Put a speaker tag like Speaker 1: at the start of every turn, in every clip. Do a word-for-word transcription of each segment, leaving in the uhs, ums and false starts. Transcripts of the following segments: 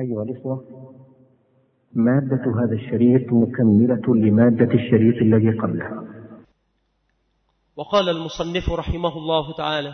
Speaker 1: أيها الإخوة، مادة هذا الشريط مكملة لمادة الشريط الذي قبلها.
Speaker 2: وقال المصنف رحمه الله تعالى: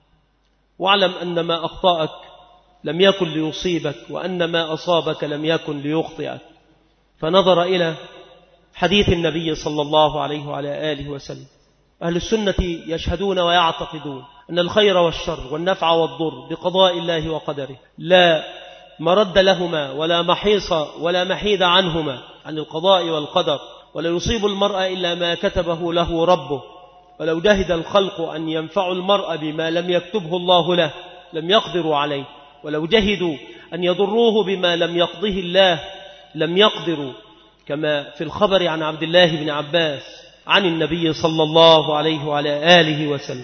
Speaker 2: واعلم أن ما أخطأك لم يكن ليصيبك، وأن ما أصابك لم يكن ليخطئك. فنظر إلى حديث النبي صلى الله عليه وعلى آله وسلم. أهل السنة يشهدون ويعتقدون أن الخير والشر والنفع والضر بقضاء الله وقدره، لا مرد لهما ولا محيص ولا محيد عنهما عن القضاء والقدر، ولا يصيب المرء إلا ما كتبه له ربه. ولو جهد الخلق أن ينفعوا المرء بما لم يكتبه الله له لم يقدروا عليه، ولو جهدوا أن يضروه بما لم يقضه الله لم يقدروا، كما في الخبر عن عبد الله بن عباس عن النبي صلى الله عليه وعلى آله وسلم.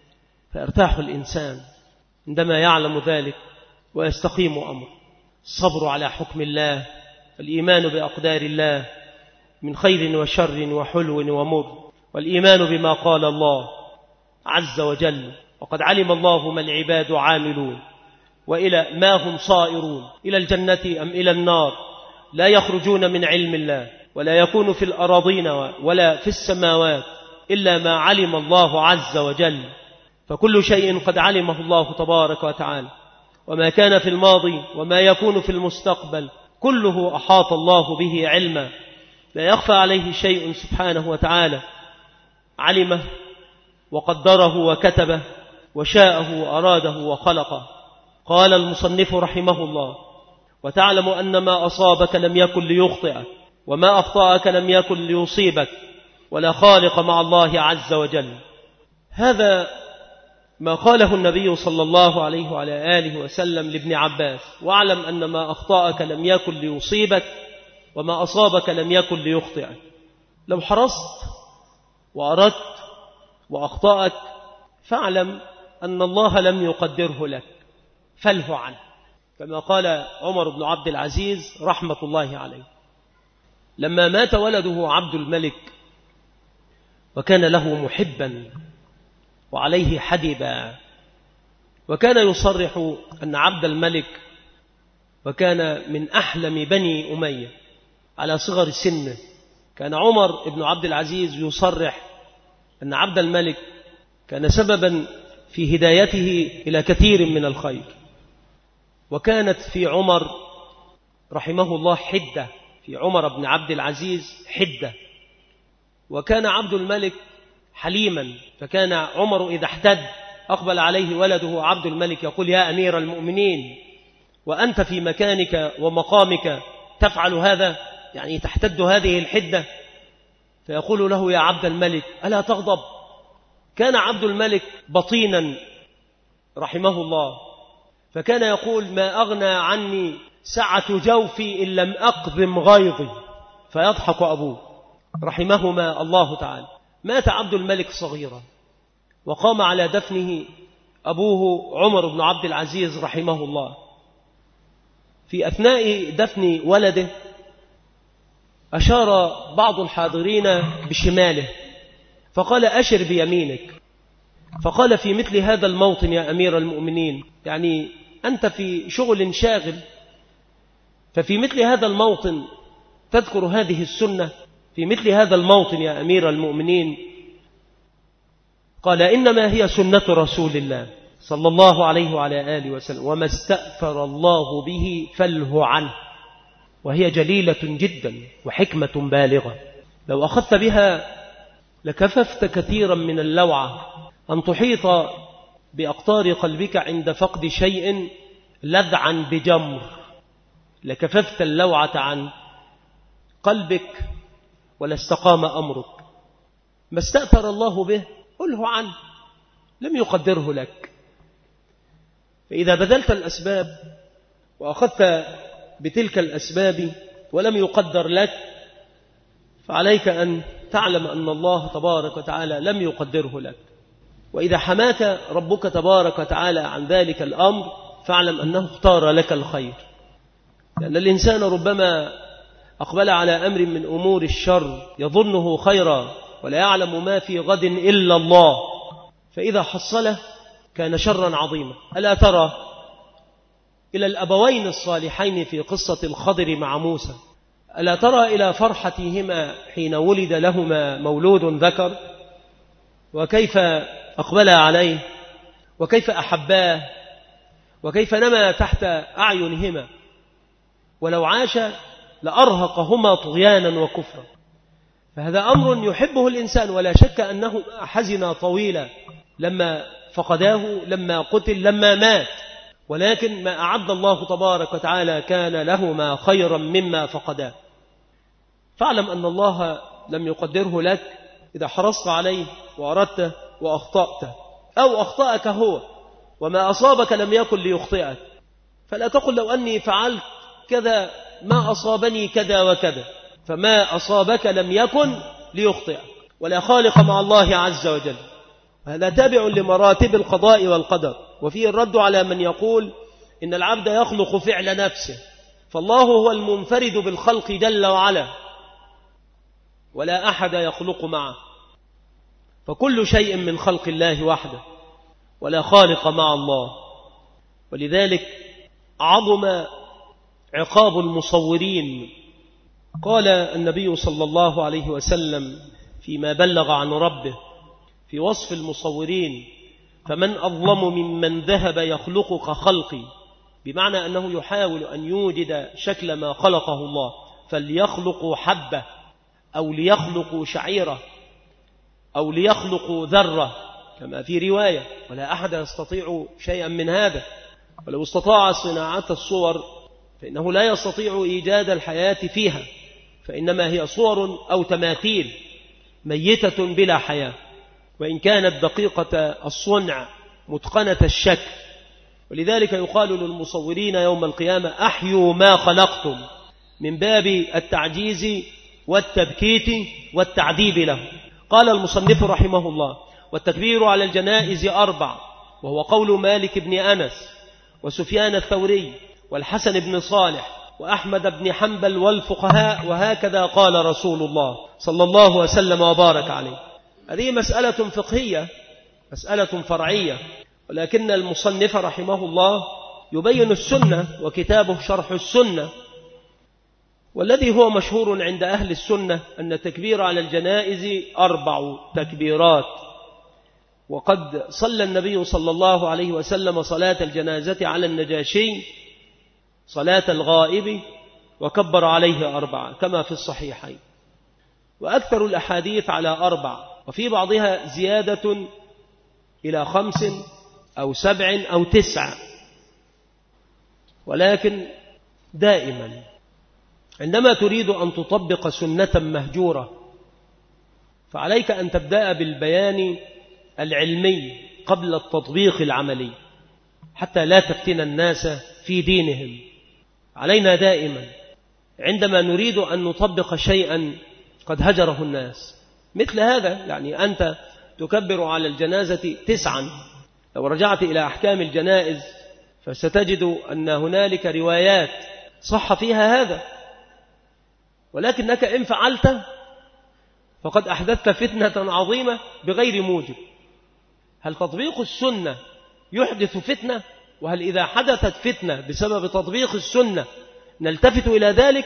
Speaker 2: فيرتاح الإنسان عندما يعلم ذلك ويستقيم أمره. الصبر على حكم الله، الإيمان بأقدار الله من خير وشر وحلو ومر، والإيمان بما قال الله عز وجل: وقد علم الله ما العباد عاملون وإلى ما هم صائرون، إلى الجنة أم إلى النار، لا يخرجون من علم الله، ولا يكون في الأراضين ولا في السماوات إلا ما علم الله عز وجل. فكل شيء قد علمه الله تبارك وتعالى، وما كان في الماضي وما يكون في المستقبل كله أحاط الله به علما، لا يخفى عليه شيء سبحانه وتعالى. علمه وقدره وكتبه وشاءه وأراده وخلقه. قال المصنف رحمه الله: وتعلم أن ما أصابك لم يكن ليخطئك، وما أخطأك لم يكن ليصيبك، ولا خالق مع الله عز وجل. هذا ما قاله النبي صلى الله عليه وعلى آله وسلم لابن عباس: واعلم أن ما أخطأك لم يكن ليصيبك، وما أصابك لم يكن ليخطئك. لو حرصت وأردت وأخطأك فاعلم أن الله لم يقدره لك، فله عنه، كما قال عمر بن عبد العزيز رحمة الله عليه لما مات ولده عبد الملك، وكان له محبا وعليه حدبا، وكان يصرح أن عبد الملك، وكان من أحلم بني أمية على صغر سنه، كان عمر بن عبد العزيز يصرح أن عبد الملك كان سببا في هدايته إلى كثير من الخير. وكانت في عمر رحمه الله حدة، في عمر بن عبد العزيز حدة. وكان عبد الملك حليما، فكان عمر إذا احتد أقبل عليه ولده عبد الملك يقول: يا أمير المؤمنين، وأنت في مكانك ومقامك تفعل هذا، يعني تحتد هذه الحدة؟ فيقول له: يا عبد الملك ألا تغضب؟ كان عبد الملك بطينا رحمه الله، فكان يقول: ما أغنى عني سعة جوفي إن لم أقضم غيظي. فيضحك أبوه رحمهما الله تعالى. مات عبد الملك صغيرا، وقام على دفنه أبوه عمر بن عبد العزيز رحمه الله. في أثناء دفن ولده أشار بعض الحاضرين بشماله فقال: أشر بيمينك. فقال: في مثل هذا الموطن يا أمير المؤمنين، يعني أنت في شغل شاغل، ففي مثل هذا الموطن تذكر هذه السنة؟ في مثل هذا الموطن يا أمير المؤمنين؟ قال: إنما هي سنة رسول الله صلى الله عليه وعلى آله وسلم، وما استأثر الله به فله عنه. وهي جليلة جدا وحكمة بالغة، لو أخذت بها لكففت كثيرا من اللوعة أن تحيط بأقطار قلبك عند فقد شيء لذعا بجمر، لكففت اللوعة عن قلبك ولا استقام أمرك. ما استأثر الله به قله عنه، لم يقدره لك. فإذا بذلت الأسباب وأخذت بتلك الأسباب ولم يقدر لك، فعليك أن تعلم أن الله تبارك وتعالى لم يقدره لك. وإذا حماك ربك تبارك وتعالى عن ذلك الأمر فاعلم أنه اختار لك الخير، لأن الإنسان ربما أقبل على أمر من أمور الشر يظنه خيرا، ولا يعلم ما في غد إلا الله، فإذا حصله كان شرا عظيما. ألا ترى إلى الأبوين الصالحين في قصة الخضر مع موسى. ألا ترى إلى فرحتهما حين ولد لهما مولود ذكر، وكيف أقبلا عليه، وكيف أحباه، وكيف نما تحت أعينهما، ولو عاش لأرهقهما طغيانا وكفرا. فهذا أمر يحبه الإنسان، ولا شك أنه حزن طويلا لما فقداه، لما قتل، لما مات، ولكن ما أعد الله تبارك وتعالى كان لهما خيرا مما فقداه. فاعلم أن الله لم يقدره لك إذا حرصت عليه وأردت وأخطأت، أو أخطأك هو، وما أصابك لم يكن ليخطئك. فلا تقل لو أني فعلت كذا ما أصابني كذا وكذا، فما أصابك لم يكن ليخطئك، ولا خالق مع الله عز وجل. هذا تابع لمراتب القضاء والقدر. وفيه الرد على من يقول إن العبد يخلق فعل نفسه، فالله هو المنفرد بالخلق جل وعلا، ولا أحد يخلق معه، فكل شيء من خلق الله وحده، ولا خالق مع الله. ولذلك عظم عقاب المصورين. قال النبي صلى الله عليه وسلم فيما بلغ عن ربه في وصف المصورين: فمن أظلم ممن ذهب يخلق كخلقي، بمعنى أنه يحاول أن يوجد شكل ما خلقه الله، فليخلقوا حبة أو ليخلقوا شعيرة أو ليخلقوا ذرة كما في رواية، ولا أحد يستطيع شيئا من هذا. ولو استطاع صناعة الصور فإنه لا يستطيع إيجاد الحياة فيها، فإنما هي صور أو تماثيل ميتة بلا حياة، وإن كانت دقيقة الصنع متقنة الشكل. ولذلك يقال للمصورين يوم القيامة: أحيوا ما خلقتم، من باب التعجيز والتبكيت والتعذيب له. قال المصنف رحمه الله: والتكبير على الجنائز أربع، وهو قول مالك بن أنس وسفيان الثوري والحسن بن صالح وأحمد بن حنبل والفقهاء، وهكذا قال رسول الله صلى الله وسلم وبارك عليه. هذه مسألة فقهية، مسألة فرعية، ولكن المصنف رحمه الله يبين السنة، وكتابه شرح السنة. والذي هو مشهور عند أهل السنة أن التكبير على الجنائز أربع تكبيرات. وقد صلى النبي صلى الله عليه وسلم صلاة الجنازة على النجاشي صلاة الغائب وكبر عليه أربعة كما في الصحيحين. وأكثر الأحاديث على أربع، وفي بعضها زيادة إلى خمس أو سبع أو تسع. ولكن دائما عندما تريد أن تطبق سنة مهجورة فعليك أن تبدأ بالبيان العلمي قبل التطبيق العملي، حتى لا تفتن الناس في دينهم. علينا دائما عندما نريد أن نطبق شيئا قد هجره الناس مثل هذا، يعني أنت تكبر على الجنازة تسعا، لو رجعت إلى أحكام الجنائز فستجد أن هنالك روايات صح فيها هذا، ولكنك إن فعلت فقد أحدثت فتنة عظيمة بغير موجب. هل تطبيق السنة يحدث فتنة؟ وهل إذا حدثت فتنة بسبب تطبيق السنة نلتفت إلى ذلك؟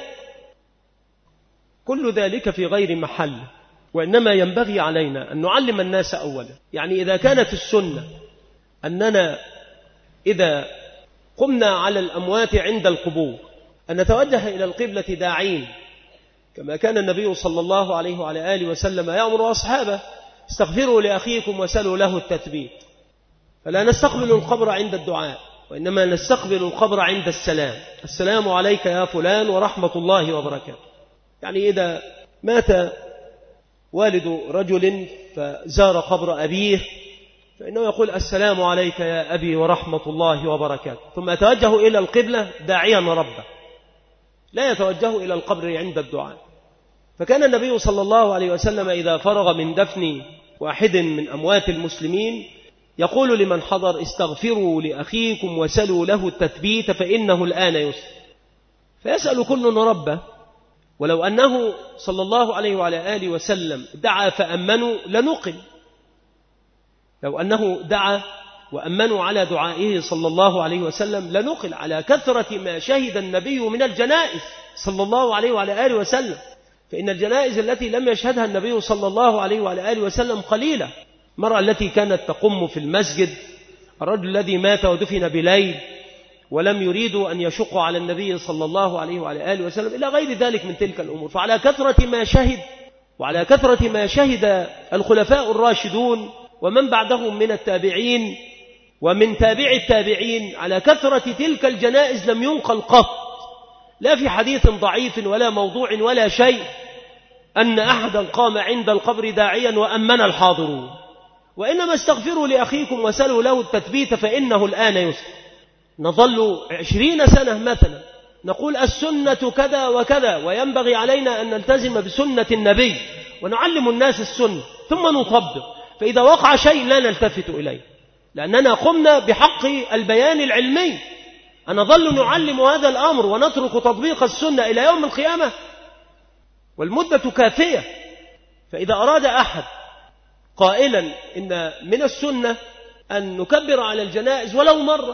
Speaker 2: كل ذلك في غير محل. وإنما ينبغي علينا أن نعلم الناس أولا. يعني إذا كانت السنة أننا إذا قمنا على الأموات عند القبور أن نتوجه إلى القبلة داعين، كما كان النبي صلى الله عليه وعلى آله وسلم يأمر أصحابه: استغفروا لأخيكم وسلوا له التثبيت. فلا نستقبل القبر عند الدعاء، وإنما نستقبل القبر عند السلام: السلام عليك يا فلان ورحمة الله وبركاته. يعني إذا مات والد رجل فزار قبر أبيه فإنه يقول: السلام عليك يا أبي ورحمة الله وبركاته، ثم يتوجه إلى القبلة داعيا ربه، لا يتوجه إلى القبر عند الدعاء. فكان النبي صلى الله عليه وسلم إذا فرغ من دفن واحد من أموات المسلمين يقول لمن حضر: استغفروا لأخيكم وسلوا له التثبيت فإنه الآن يسلم. فيسأل كل ربه. ولو أنه صلى الله عليه وعلى آله وسلم دعا فأمنوا لنقل، لو أنه دعا وأمنوا على دعائه صلى الله عليه وسلم لنقل على كثرة ما شهد النبي من الجنائز صلى الله عليه وعلى آله وسلم. فإن الجنائز التي لم يشهدها النبي صلى الله عليه وعلى آله وسلم قليلة. المرأة التي كانت تقم في المسجد، الرجل الذي مات ودفن بليل ولم يريدوا أن يشقوا على النبي صلى الله عليه وعلى آله وسلم، إلى غير ذلك من تلك الأمور. فعلى كثرة ما شهد وعلى كثرة ما شهد الخلفاء الراشدون ومن بعدهم من التابعين ومن تابع التابعين، على كثرة تلك الجنائز لم ينقل قط، لا في حديث ضعيف ولا موضوع ولا شيء، أن أحدا قام عند القبر داعيا وأمن الحاضرون. وإنما استغفروا لأخيكم وسلوا له التثبيت فإنه الآن يسر. نظل عشرين سنة مثلا نقول السنة كذا وكذا، وينبغي علينا أن نلتزم بسنة النبي ونعلم الناس السنة ثم نطبق. فإذا وقع شيء لا نلتفت إليه، لأننا قمنا بحق البيان العلمي. أنظل نعلم هذا الأمر ونترك تطبيق السنة إلى يوم القيامة؟ والمدة كافية. فإذا أراد أحد قائلا إن من السنة أن نكبر على الجنائز ولو مرة،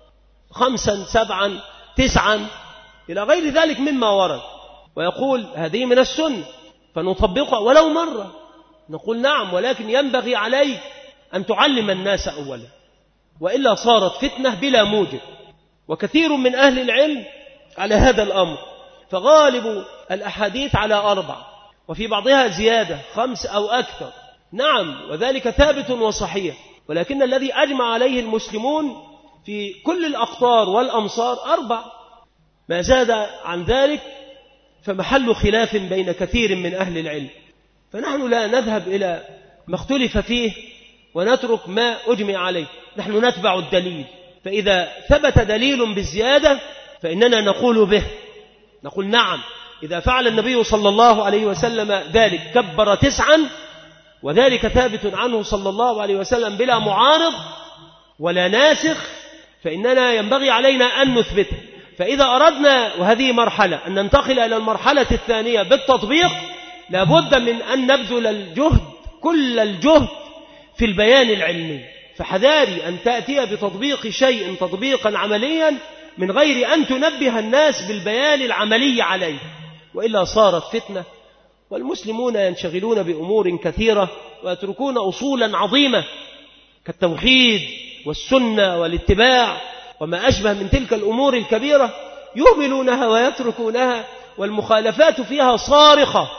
Speaker 2: خمسا سبعا تسعا إلى غير ذلك مما ورد، ويقول هذه من السنة فنطبقها ولو مرة، نقول نعم، ولكن ينبغي عليك أن تعلم الناس أولا، وإلا صارت فتنة بلا موجب. وكثير من أهل العلم على هذا الأمر، فغالب الأحاديث على أربع وفي بعضها زيادة خمس أو أكثر، نعم، وذلك ثابت وصحيح. ولكن الذي أجمع عليه المسلمون في كل الأقطار والأمصار أربع، ما زاد عن ذلك فمحل خلاف بين كثير من أهل العلم. فنحن لا نذهب إلى ما اختلف فيه ونترك ما أجمع عليه، نحن نتبع الدليل. فإذا ثبت دليل بالزيادة فإننا نقول به، نقول نعم، إذا فعل النبي صلى الله عليه وسلم ذلك كبر تسعا وذلك ثابت عنه صلى الله عليه وسلم بلا معارض ولا ناسخ، فإننا ينبغي علينا أن نثبته. فإذا أردنا، وهذه مرحلة، أن ننتقل إلى المرحلة الثانية بالتطبيق، لابد من أن نبذل الجهد كل الجهد في البيان العلمي. فحذاري أن تأتي بتطبيق شيء تطبيقا عمليا من غير أن تنبه الناس بالبيان العملي عليه، وإلا صارت فتنة، والمسلمون ينشغلون بأمور كثيرة ويتركون أصولا عظيمة كالتوحيد والسنة والاتباع وما أشبه من تلك الأمور الكبيرة، يهملونها ويتركونها، والمخالفات فيها صارخة.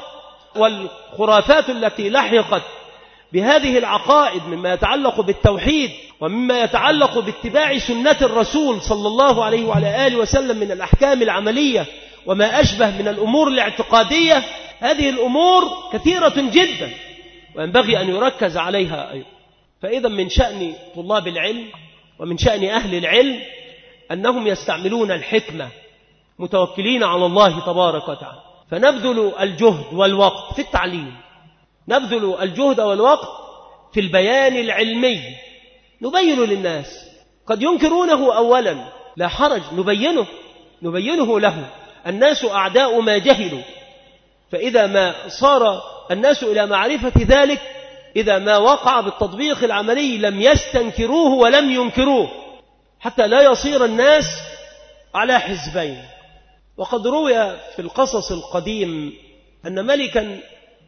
Speaker 2: والخرافات التي لحقت بهذه العقائد مما يتعلق بالتوحيد ومما يتعلق باتباع سنة الرسول صلى الله عليه وعلى آله وسلم من الأحكام العملية وما أشبه من الأمور الاعتقادية، هذه الأمور كثيرة جدا وينبغي أن يركز عليها أيضا. فإذا من شأن طلاب العلم ومن شأن أهل العلم أنهم يستعملون الحكمة متوكلين على الله تبارك وتعالى، فنبذل الجهد والوقت في التعليم، نبذل الجهد والوقت في البيان العلمي، نبين للناس، قد ينكرونه أولا لا حرج، نبينه نبينه له. الناس أعداء ما جهلوا، فإذا ما صار الناس إلى معرفة ذلك، إذا ما وقع بالتطبيق العملي لم يستنكروه ولم ينكروه، حتى لا يصير الناس على حزبين. وقد روي في القصص القديم أن ملكا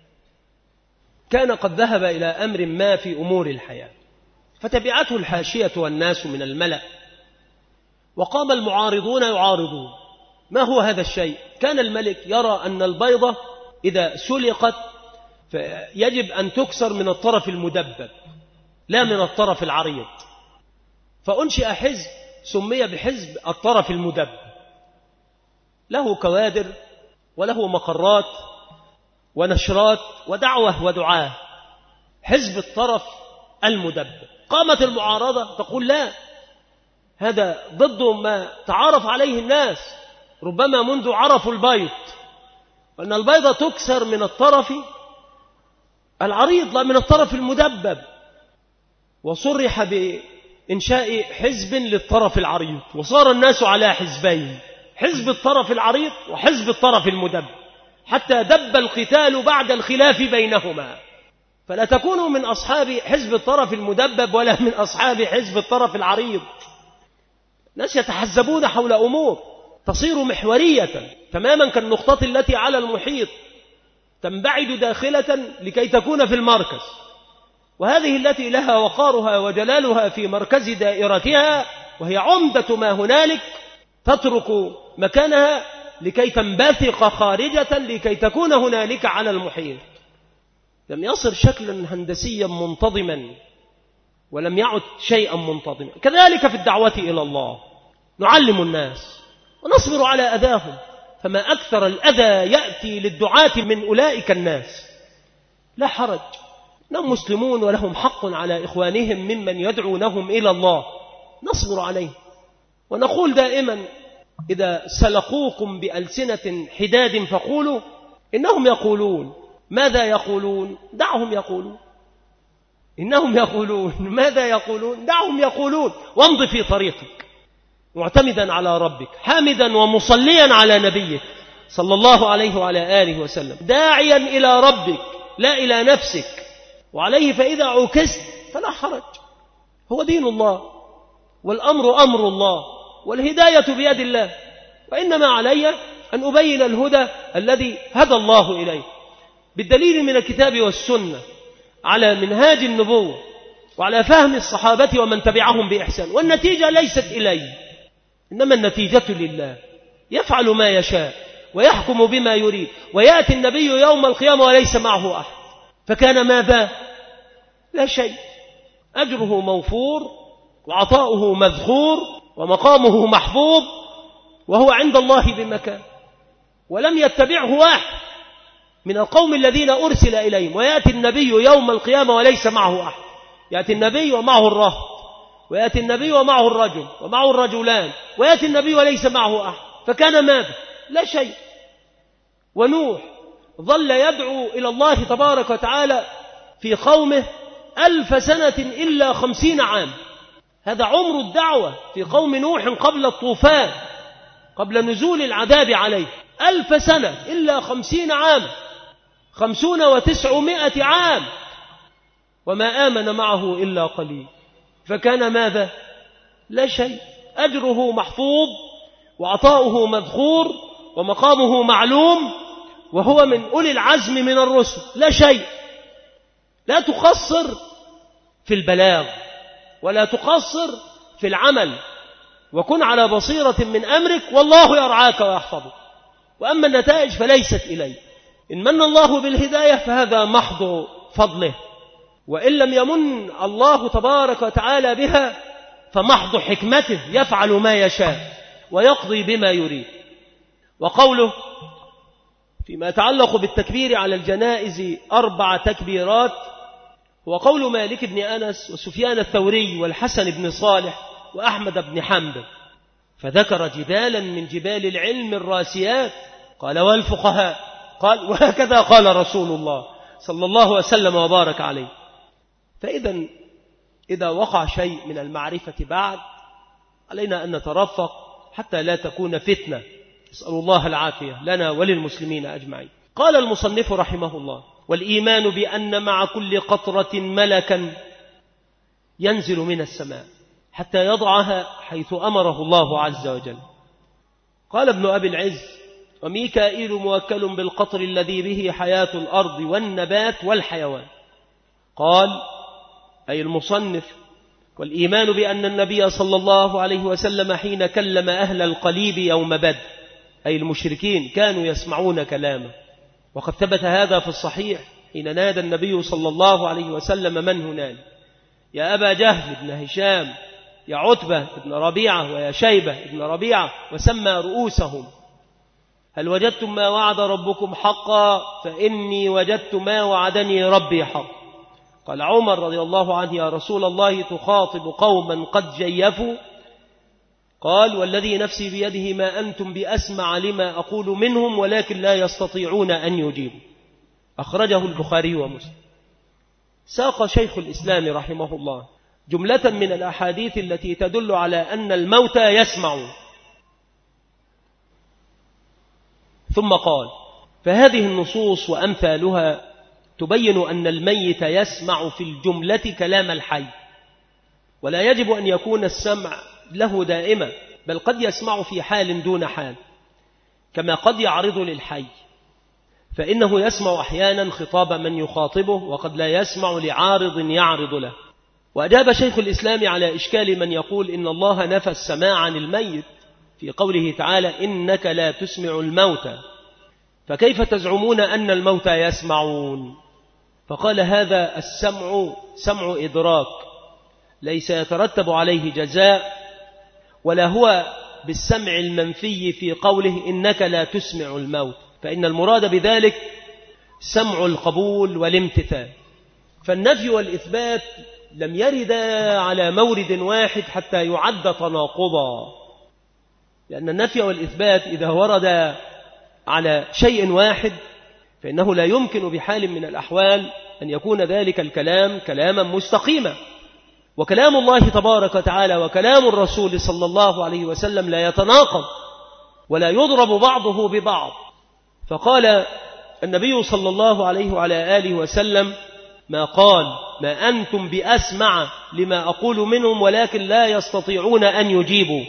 Speaker 2: كان قد ذهب إلى أمر ما في أمور الحياة، فتبعته الحاشية والناس من الملأ، وقام المعارضون يعارضون. ما هو هذا الشيء؟ كان الملك يرى أن البيضة إذا سلقت فيجب أن تكسر من الطرف المدبب لا من الطرف العريض، فأنشئ حزب سمي بحزب الطرف المدبب، له كوادر وله مقرات ونشرات ودعوة ودعاة، حزب الطرف المدبب. قامت المعارضة تقول لا، هذا ضد ما تعارف عليه الناس ربما منذ عرفوا البيض، وأن البيضة تكسر من الطرف العريض لا من الطرف المدبب. وصرح بإنشاء حزب للطرف العريض، وصار الناس على حزبين، حزب الطرف العريض وحزب الطرف المدبب، حتى دب القتال بعد الخلاف بينهما. فلا تكونوا من أصحاب حزب الطرف المدبب ولا من أصحاب حزب الطرف العريض. ناس يتحزبون حول أمور تصير محورية تماما كالنقطة التي على المحيط، تنبعد داخلة لكي تكون في المركز، وهذه التي لها وقارها وجلالها في مركز دائرتها وهي عمدة ما هنالك تترك مكانها لكي تنبثق خارجة لكي تكون هنالك على المحيط. لم يصر شكلا هندسيا منتظما ولم يعد شيئا منتظما. كذلك في الدعوة إلى الله نعلم الناس ونصبر على أذاهم، فما أكثر الأذى يأتي للدعاة من أولئك الناس. لا حرج، إنهم مسلمون ولهم حق على إخوانهم ممن يدعونهم إلى الله، نصبر عليه. ونقول دائما إذا سلقوكم بألسنة حداد فقولوا إنهم يقولون. ماذا يقولون؟ دعهم يقولون. إنهم يقولون ماذا يقولون؟ دعهم يقولون، وامض في طريقك معتمدا على ربك، حامدا ومصليا على نبيك صلى الله عليه وعلى آله وسلم، داعيا إلى ربك لا إلى نفسك، وعليه فإذا عكست فلا حرج. هو دين الله والأمر أمر الله والهداية بيد الله، وإنما علي أن أبين الهدى الذي هدى الله إليه بالدليل من الكتاب والسنة على منهاج النبوة وعلى فهم الصحابة ومن تبعهم بإحسان. والنتيجة ليست إلي، إنما النتيجة لله، يفعل ما يشاء ويحكم بما يريد. ويأتي النبي يوم القيامة وليس معه أحد، فكان ماذا؟ لا شيء، أجره موفور وعطاؤه مذخور ومقامه محفوظ وهو عند الله بمكان. ولم يتبعه واحد من القوم الذين أرسل إليهم. ويأتي النبي يوم القيامة وليس معه أحد، يأتي النبي ومعه الرهط، ويأتي النبي ومعه الرجل ومعه الرجلان، ويأتي النبي وليس معه أحد، فكان ماذا؟ لا شيء. ونوح ظل يدعو إلى الله تبارك وتعالى في قومه ألف سنة إلا خمسين عام. هذا عمر الدعوة في قوم نوح قبل الطوفان، قبل نزول العذاب عليه، ألف سنة إلا خمسين عام، خمسون وتسعمائة عام، وما آمن معه إلا قليل. فكان ماذا؟ لا شيء، أجره محفوظ وعطاؤه مذخور ومقامه معلوم، وهو من أولي العزم من الرسل. لا شيء. لا تقصر في البلاغ ولا تقصر في العمل، وكن على بصيرة من أمرك والله يرعاك ويحفظك. وأما النتائج فليست إلي. إن من الله بالهداية فهذا محض فضله، وإن لم يمن الله تبارك وتعالى بها فمحض حكمته، يفعل ما يشاء ويقضي بما يريد. وقوله فيما يتعلق بالتكبير على الجنائز أربع تكبيرات هو قول مالك بن أنس وسفيان الثوري والحسن بن صالح وأحمد بن حنبل، فذكر جبالا من جبال العلم الراسيات. قال والفقهاء، قال وهكذا قال رسول الله صلى الله وسلم وبارك عليه. فإذا إذا وقع شيء من المعرفة بعد علينا أن نترفق حتى لا تكون فتنة، نسأل الله العافية لنا وللمسلمين أجمعين. قال المصنف رحمه الله: والإيمان بأن مع كل قطرة ملكا ينزل من السماء حتى يضعها حيث أمره الله عز وجل. قال ابن أبي العز: وميكائيل موكل بالقطر الذي به حياة الأرض والنبات والحيوان. قال أي المصنف: والإيمان بأن النبي صلى الله عليه وسلم حين كلم أهل القليب يوم بدر أي المشركين كانوا يسمعون كلامه، وقد ثبت هذا في الصحيح حين نادى النبي صلى الله عليه وسلم من هنالك: يا أبا جهل بن هشام، يا عتبة بن ربيعة، ويا شيبة بن ربيعة، وسمى رؤوسهم: هل وجدتم ما وعد ربكم حقا؟ فإني وجدت ما وعدني ربي حق. قال عمر رضي الله عنه: يا رسول الله تخاطب قوما قد جيفوا؟ قال: والذي نفسي بيده ما أنتم بأسمع لما أقول منهم ولكن لا يستطيعون أن يجيبوا. أخرجه البخاري ومسلم. ساق شيخ الإسلام رحمه الله جملة من الأحاديث التي تدل على أن الموتى يسمعون، ثم قال: فهذه النصوص وأمثالها تبين أن الميت يسمع في الجملة كلام الحي، ولا يجب أن يكون السمع له دائما، بل قد يسمع في حال دون حال، كما قد يعرض للحي، فإنه يسمع أحيانا خطاب من يخاطبه، وقد لا يسمع لعارض يعرض له. وأجاب شيخ الإسلام على إشكال من يقول إن الله نفى السماع عن الميت في قوله تعالى إنك لا تسمع الموتى، فكيف تزعمون أن الموتى يسمعون؟ فقال هذا السمع سمع إدراك، ليس يترتب عليه جزاء، ولا هو بالسمع المنفي في قوله إنك لا تسمع الموت، فإن المراد بذلك سمع القبول والامتثال. فالنفي والإثبات لم يرد على مورد واحد حتى يعد تناقضا، لأن النفي والإثبات إذا ورد على شيء واحد فإنه لا يمكن بحال من الأحوال أن يكون ذلك الكلام كلاما مستقيما. وكلام الله تبارك وتعالى وكلام الرسول صلى الله عليه وسلم لا يتناقض ولا يضرب بعضه ببعض. فقال النبي صلى الله عليه وعلى آله وسلم ما قال ما أنتم بأسمع لما أقول منهم ولكن لا يستطيعون أن يجيبوا،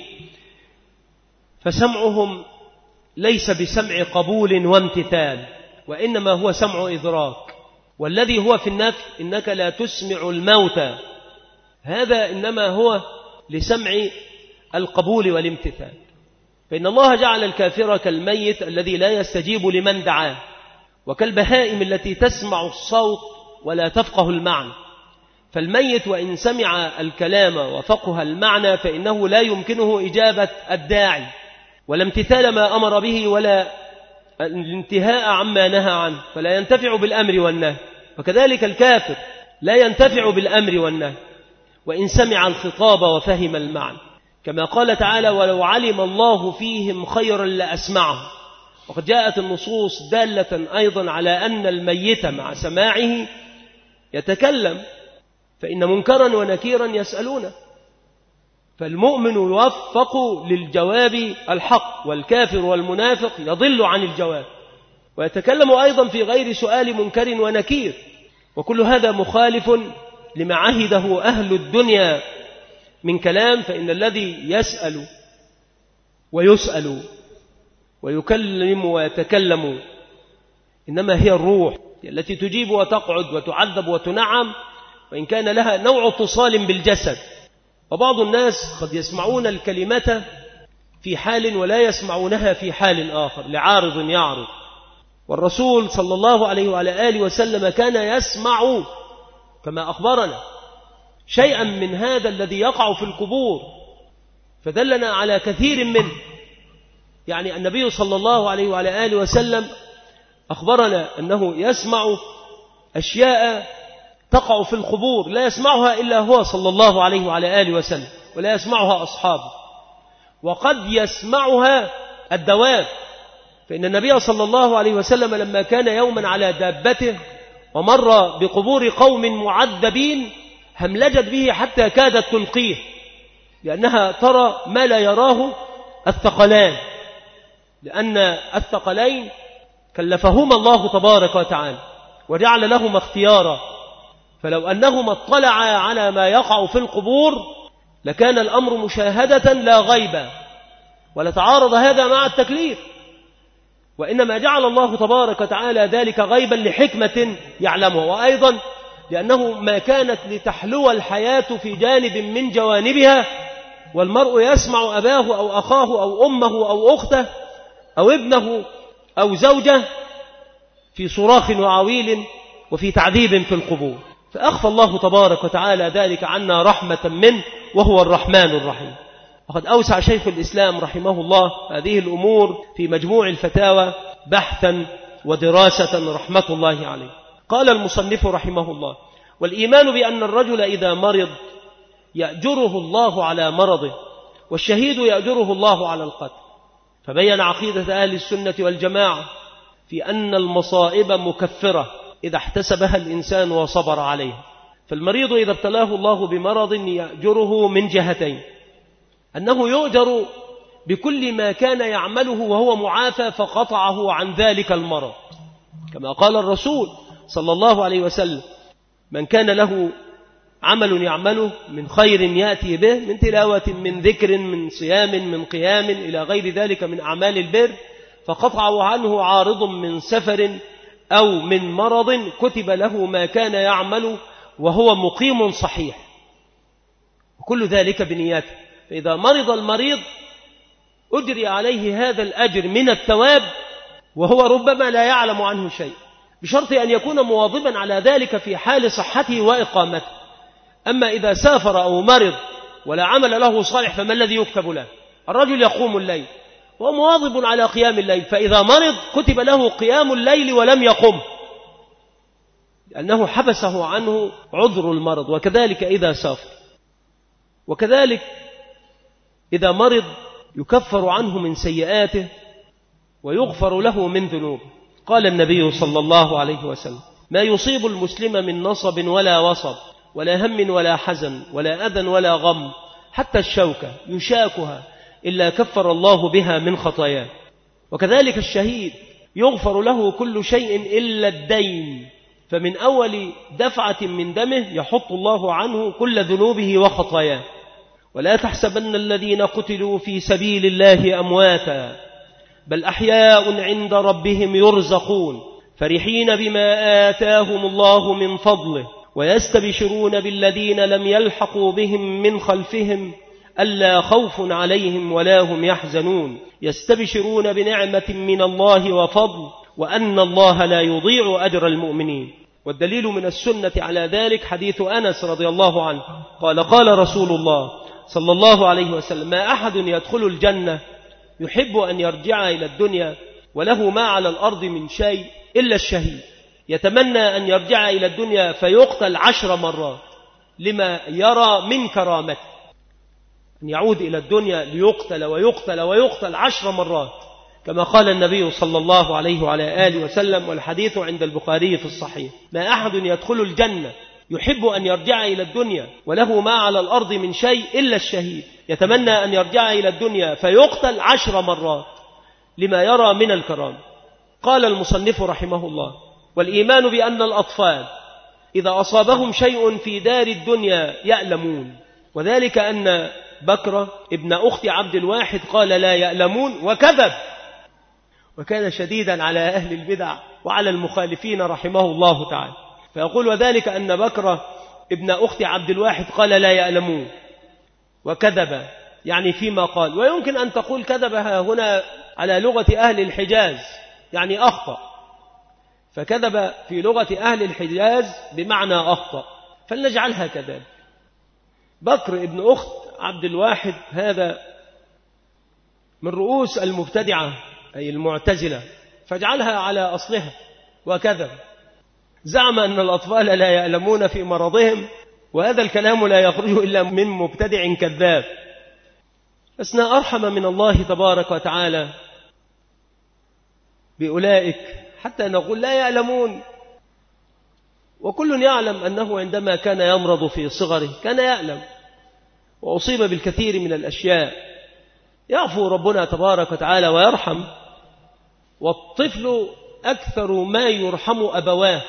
Speaker 2: فسمعهم ليس بسمع قبول وامتثال، وإنما هو سمع إدراك. والذي هو في النفي إنك لا تسمع الموتى، هذا إنما هو لسمع القبول والامتثال. فإن الله جعل الكافر كالميت الذي لا يستجيب لمن دعاه، وكالبهائم التي تسمع الصوت ولا تفقه المعنى. فالميت وإن سمع الكلام وفقه المعنى فإنه لا يمكنه إجابة الداعي ولا امتثال ما أمر به ولا الانتهاء عما نهى عنه، فلا ينتفع بالأمر والنهي. وكذلك الكافر لا ينتفع بالأمر والنهي وإن سمع الخطاب وفهم المعنى، كما قال تعالى ولو علم الله فيهم خيرا لأسمعهم. وقد جاءت النصوص دالة أيضا على أن الميت مع سماعه يتكلم، فإن منكرا ونكيرا يسألونه، فالمؤمن يوفق للجواب الحق، والكافر والمنافق يضل عن الجواب ويتكلم أيضا في غير سؤال منكر ونكير. وكل هذا مخالف لما عهده أهل الدنيا من كلام، فإن الذي يسأل ويسأل ويكلم ويتكلم إنما هي الروح التي تجيب وتقعد وتعذب وتنعم، وإن كان لها نوع اتصال بالجسد. وبعض الناس قد يسمعون الكلمة في حال ولا يسمعونها في حال آخر لعارض يعرض. والرسول صلى الله عليه وعلى آله وسلم كان يسمع كما أخبرنا شيئا من هذا الذي يقع في القبور، فدلنا على كثير منه. يعني النبي صلى الله عليه وعلى آله وسلم أخبرنا أنه يسمع أشياء تقع في القبور لا يسمعها إلا هو صلى الله عليه وعلى آله وسلم، ولا يسمعها أصحابه. وقد يسمعها الدواب، فإن النبي صلى الله عليه وسلم لما كان يوما على دابته ومر بقبور قوم معذبين هملجت به حتى كادت تلقيه، لأنها ترى ما لا يراه الثقلان، لأن الثقلين كلفهما الله تبارك وتعالى وجعل لهما اختيارا، فلو أنهما اطلعا على ما يقع في القبور لكان الأمر مشاهدة لا غيبا، ولتعارض هذا مع التكليف. وإنما جعل الله تبارك وتعالى ذلك غيبا لحكمة يعلمها، وأيضا لأنه ما كانت لتحلو الحياة في جانب من جوانبها والمرء يسمع أباه أو أخاه أو أمه أو أخته أو ابنه أو زوجه في صراخ وعويل وفي تعذيب في القبور، فأخفى الله تبارك وتعالى ذلك عنا رحمة منه، وهو الرحمن الرحيم. وقد أوسع شيخ الإسلام رحمه الله هذه الأمور في مجموع الفتاوى بحثا ودراسة رحمة الله عليه. قال المصنف رحمه الله: والإيمان بأن الرجل إذا مرض يأجره الله على مرضه، والشهيد يأجره الله على القتل. فبين عقيدة أهل السنة والجماعة في أن المصائب مكفرة إذا احتسبها الإنسان وصبر عليها. فالمريض إذا ابتلاه الله بمرض يأجره من جهتين: أنه يؤجر بكل ما كان يعمله وهو معافى فقطعه عن ذلك المرض، كما قال الرسول: صلى الله عليه وسلم: من كان له عمل يعمله من خير يأتي به، من تلاوة، من ذكر، من صيام، من قيام، إلى غير ذلك من أعمال البر، فقطعوا عنه عارض من سفر أو من مرض، كتب له ما كان يعمل وهو مقيم صحيح، وكل ذلك بنياته. فإذا مرض المريض أجري عليه هذا الأجر من الثواب وهو ربما لا يعلم عنه شيء، بشرط أن يكون مواظبا على ذلك في حال صحته وإقامته. أما إذا سافر أو مرض ولا عمل له صالح فما الذي يكتب له؟ الرجل يقوم الليل ومواظب على قيام الليل، فإذا مرض كتب له قيام الليل ولم يقم، لأنه حبسه عنه عذر المرض. وكذلك إذا سافر، وكذلك إذا مرض يكفر عنه من سيئاته ويغفر له من ذنوبه. قال النبي صلى الله عليه وسلم: ما يصيب المسلم من نصب ولا وصب ولا هم ولا حزن ولا أذى ولا غم، حتى الشوكة يشاكها، إلا كفر الله بها من خطاياه. وكذلك الشهيد يغفر له كل شيء إلا الدين، فمن أول دفعة من دمه يحط الله عنه كل ذنوبه وخطاياه. ولا تحسبن الذين قتلوا في سبيل الله أمواتا، بل أحياء عند ربهم يرزقون، فرحين بما آتاهم الله من فضله، ويستبشرون بالذين لم يلحقوا بهم من خلفهم ألا خوف عليهم ولا هم يحزنون، يستبشرون بنعمة من الله وفضل، وأن الله لا يضيع أجر المؤمنين. والدليل من السنة على ذلك حديث أنس رضي الله عنه قال: قال رسول الله صلى الله عليه وسلم: ما أحد يدخل الجنة يحب أن يرجع إلى الدنيا وله ما على الأرض من شيء إلا الشهيد، يتمنى أن يرجع إلى الدنيا فيقتل عشر مرات لما يرى من كرامته، أن يعود إلى الدنيا ليقتل ويقتل ويقتل عشر مرات، كما قال النبي صلى الله عليه وعلى آله وسلم، والحديث عند البخاري في الصحيح: ما أحد يدخل الجنة يحب أن يرجع إلى الدنيا وله ما على الأرض من شيء إلا الشهيد، يتمنى أن يرجع إلى الدنيا فيقتل عشر مرات لما يرى من الكرام. قال المصنف رحمه الله: والإيمان بأن الأطفال إذا أصابهم شيء في دار الدنيا يألمون، وذلك أن بكر ابن أخت عبد الواحد قال لا يألمون وكذب، وكان شديدا على أهل البدع وعلى المخالفين رحمه الله تعالى. فيقول: وذلك أن بكر ابن أخت عبد الواحد قال لا يألمون وكذب، يعني فيما قال. ويمكن أن تقول كذبها هنا على لغة أهل الحجاز، يعني أخطأ، فكذب في لغة أهل الحجاز بمعنى أخطأ، فلنجعلها كذلك. بكر ابن أخت عبد الواحد هذا من رؤوس المبتدعة أي المعتزلة، فاجعلها على أصلها وكذب. زعم أن الأطفال لا يألمون في مرضهم، وهذا الكلام لا يخرج إلا من مبتدع كذاب. لسنا أرحم من الله تبارك وتعالى بأولئك حتى نقول لا يألمون، وكل يعلم أنه عندما كان يمرض في صغره كان يألم وأصيب بالكثير من الأشياء. يعفو ربنا تبارك وتعالى ويرحم، والطفل أكثر ما يرحم أبواه،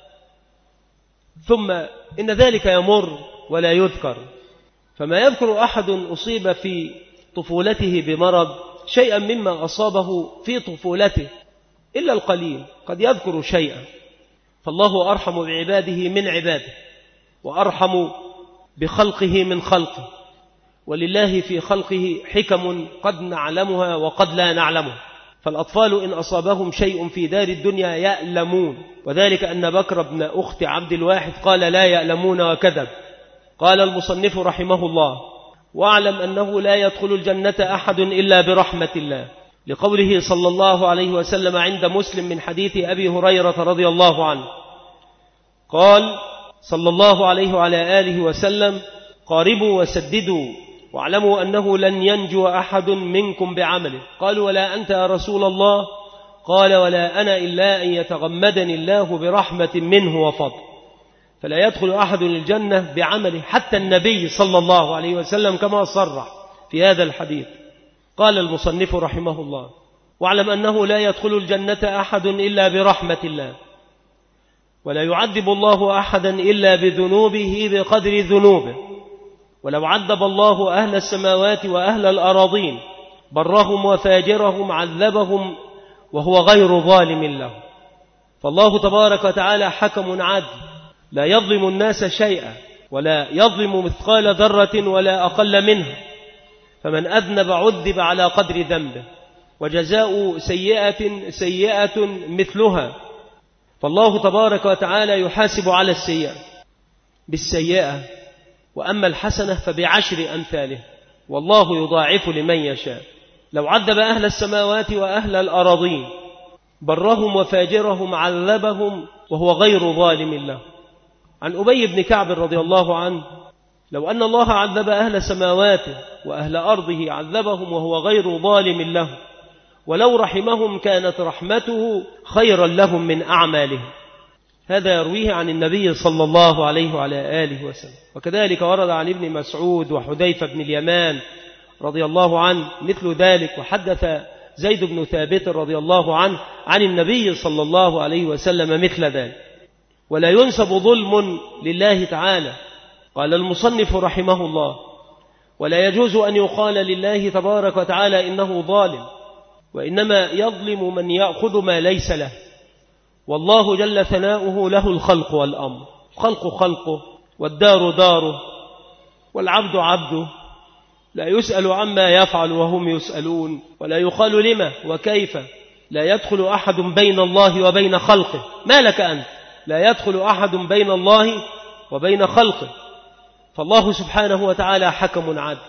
Speaker 2: ثم إن ذلك يمر ولا يذكر. فما يذكر أحد أصيب في طفولته بمرض شيئا مما أصابه في طفولته إلا القليل، قد يذكر شيئا. فالله أرحم بعباده من عباده، وأرحم بخلقه من خلقه، ولله في خلقه حكم قد نعلمها وقد لا نعلمها. فالأطفال إن أصابهم شيء في دار الدنيا يألمون، وذلك أن بكر بن أخت عبد الواحد قال لا يألمون وكذب. قال المصنف رحمه الله: واعلم أنه لا يدخل الجنة أحد إلا برحمة الله، لقوله صلى الله عليه وسلم عند مسلم من حديث أبي هريرة رضي الله عنه قال صلى الله عليه وعلى آله وسلم: قاربوا وسددوا، واعلموا أنه لن ينجو أحد منكم بعمله. قالوا: ولا أنت يا رسول الله؟ قال: ولا أنا إلا أن يتغمدني الله برحمة منه وفضل. فلا يدخل أحد الجنة بعمله، حتى النبي صلى الله عليه وسلم كما صرح في هذا الحديث. قال المصنف رحمه الله: واعلم أنه لا يدخل الجنة أحد إلا برحمة الله. ولا يعذب الله أحدا إلا بذنوبه بقدر ذنوبه. ولو عذب الله أهل السماوات وأهل الأراضين برهم وفاجرهم عذبهم وهو غير ظالم له. فالله تبارك وتعالى حكم عدل لا يظلم الناس شيئا ولا يظلم مثقال ذرة ولا أقل منها، فمن أذنب عذب على قدر ذنبه، وجزاء سيئة سيئة مثلها. فالله تبارك وتعالى يحاسب على السيئة بالسيئة، وأما الحسنة فبعشر أمثاله، والله يضاعف لمن يشاء. لو عذب أهل السماوات وأهل الأراضين برهم وفاجرهم عذبهم وهو غير ظالم له. عن أبي بن كعب رضي الله عنه: لو أن الله عذب أهل سماواته وأهل أرضه عذبهم وهو غير ظالم له، ولو رحمهم كانت رحمته خيرا لهم من أعمالهم. هذا يرويه عن النبي صلى الله عليه وعلى آله وسلم. وكذلك ورد عن ابن مسعود وحذيفة بن اليمان رضي الله عنه مثل ذلك. وحدث زيد بن ثابت رضي الله عنه عن النبي صلى الله عليه وسلم مثل ذلك. ولا ينسب ظلم لله تعالى. قال المصنف رحمه الله: ولا يجوز أن يقال لله تبارك وتعالى إنه ظالم، وإنما يظلم من يأخذ ما ليس له. والله جل ثناؤه له الخلق والأمر، خلق خلقه والدار داره والعبد عبده، لا يسأل عما يفعل وهم يسألون، ولا يقال لما وكيف. لا يدخل أحد بين الله وبين خلقه. ما لك أنت؟ لا يدخل أحد بين الله وبين خلقه. فالله سبحانه وتعالى حكم عدل،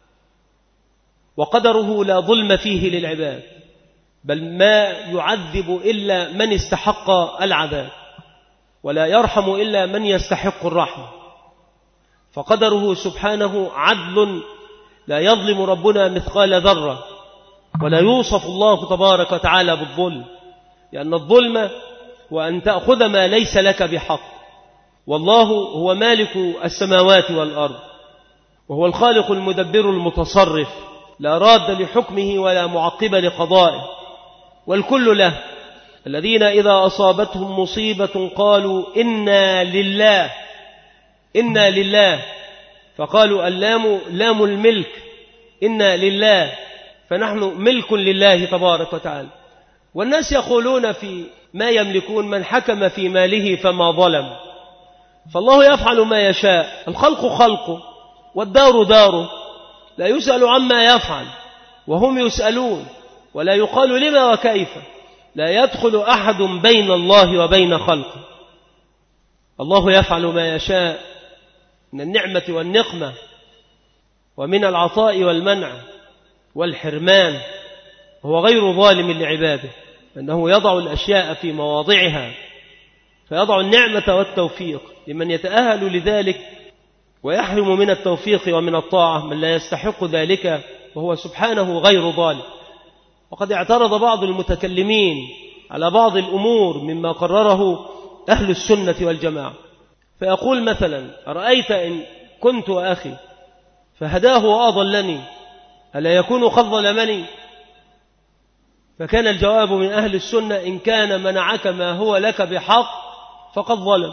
Speaker 2: وقدره لا ظلم فيه للعباد، بل ما يعذب إلا من استحق العذاب، ولا يرحم إلا من يستحق الرحمة. فقدره سبحانه عدل لا يظلم ربنا مثقال ذرة، ولا يوصف الله تبارك وتعالى بالظلم، لأن الظلم هو أن تأخذ ما ليس لك بحق. والله هو مالك السماوات والأرض، وهو الخالق المدبر المتصرف، لا راد لحكمه ولا معقب لقضائه، والكل له. الذين إذا أصابتهم مصيبة قالوا إنا لله إنا لله، فقالوا اللام لام الملك، إنا لله، فنحن ملك لله تبارك وتعالى. والناس يقولون في ما يملكون: من حكم في ماله فما ظلم. فالله يفعل ما يشاء، الخلق خلقه والدار داره، لا يسأل عما يفعل وهم يسألون، ولا يقال لما وكيف. لا يدخل أحد بين الله وبين خلقه. الله يفعل ما يشاء من النعمة والنقمة، ومن العطاء والمنع والحرمان، وهو غير ظالم لعباده، أنه يضع الأشياء في مواضعها، فيضع النعمة والتوفيق لمن يتأهل لذلك، ويحرم من التوفيق ومن الطاعة من لا يستحق ذلك، وهو سبحانه غير ظالم. وقد اعترض بعض المتكلمين على بعض الأمور مما قرره أهل السنة والجماعة، فيقول مثلا: أرأيت إن كنت أخي فهداه وأضلني ألا يكون قد ظلمني؟ فكان الجواب من أهل السنة: إن كان منعك ما هو لك بحق فقد ظلم.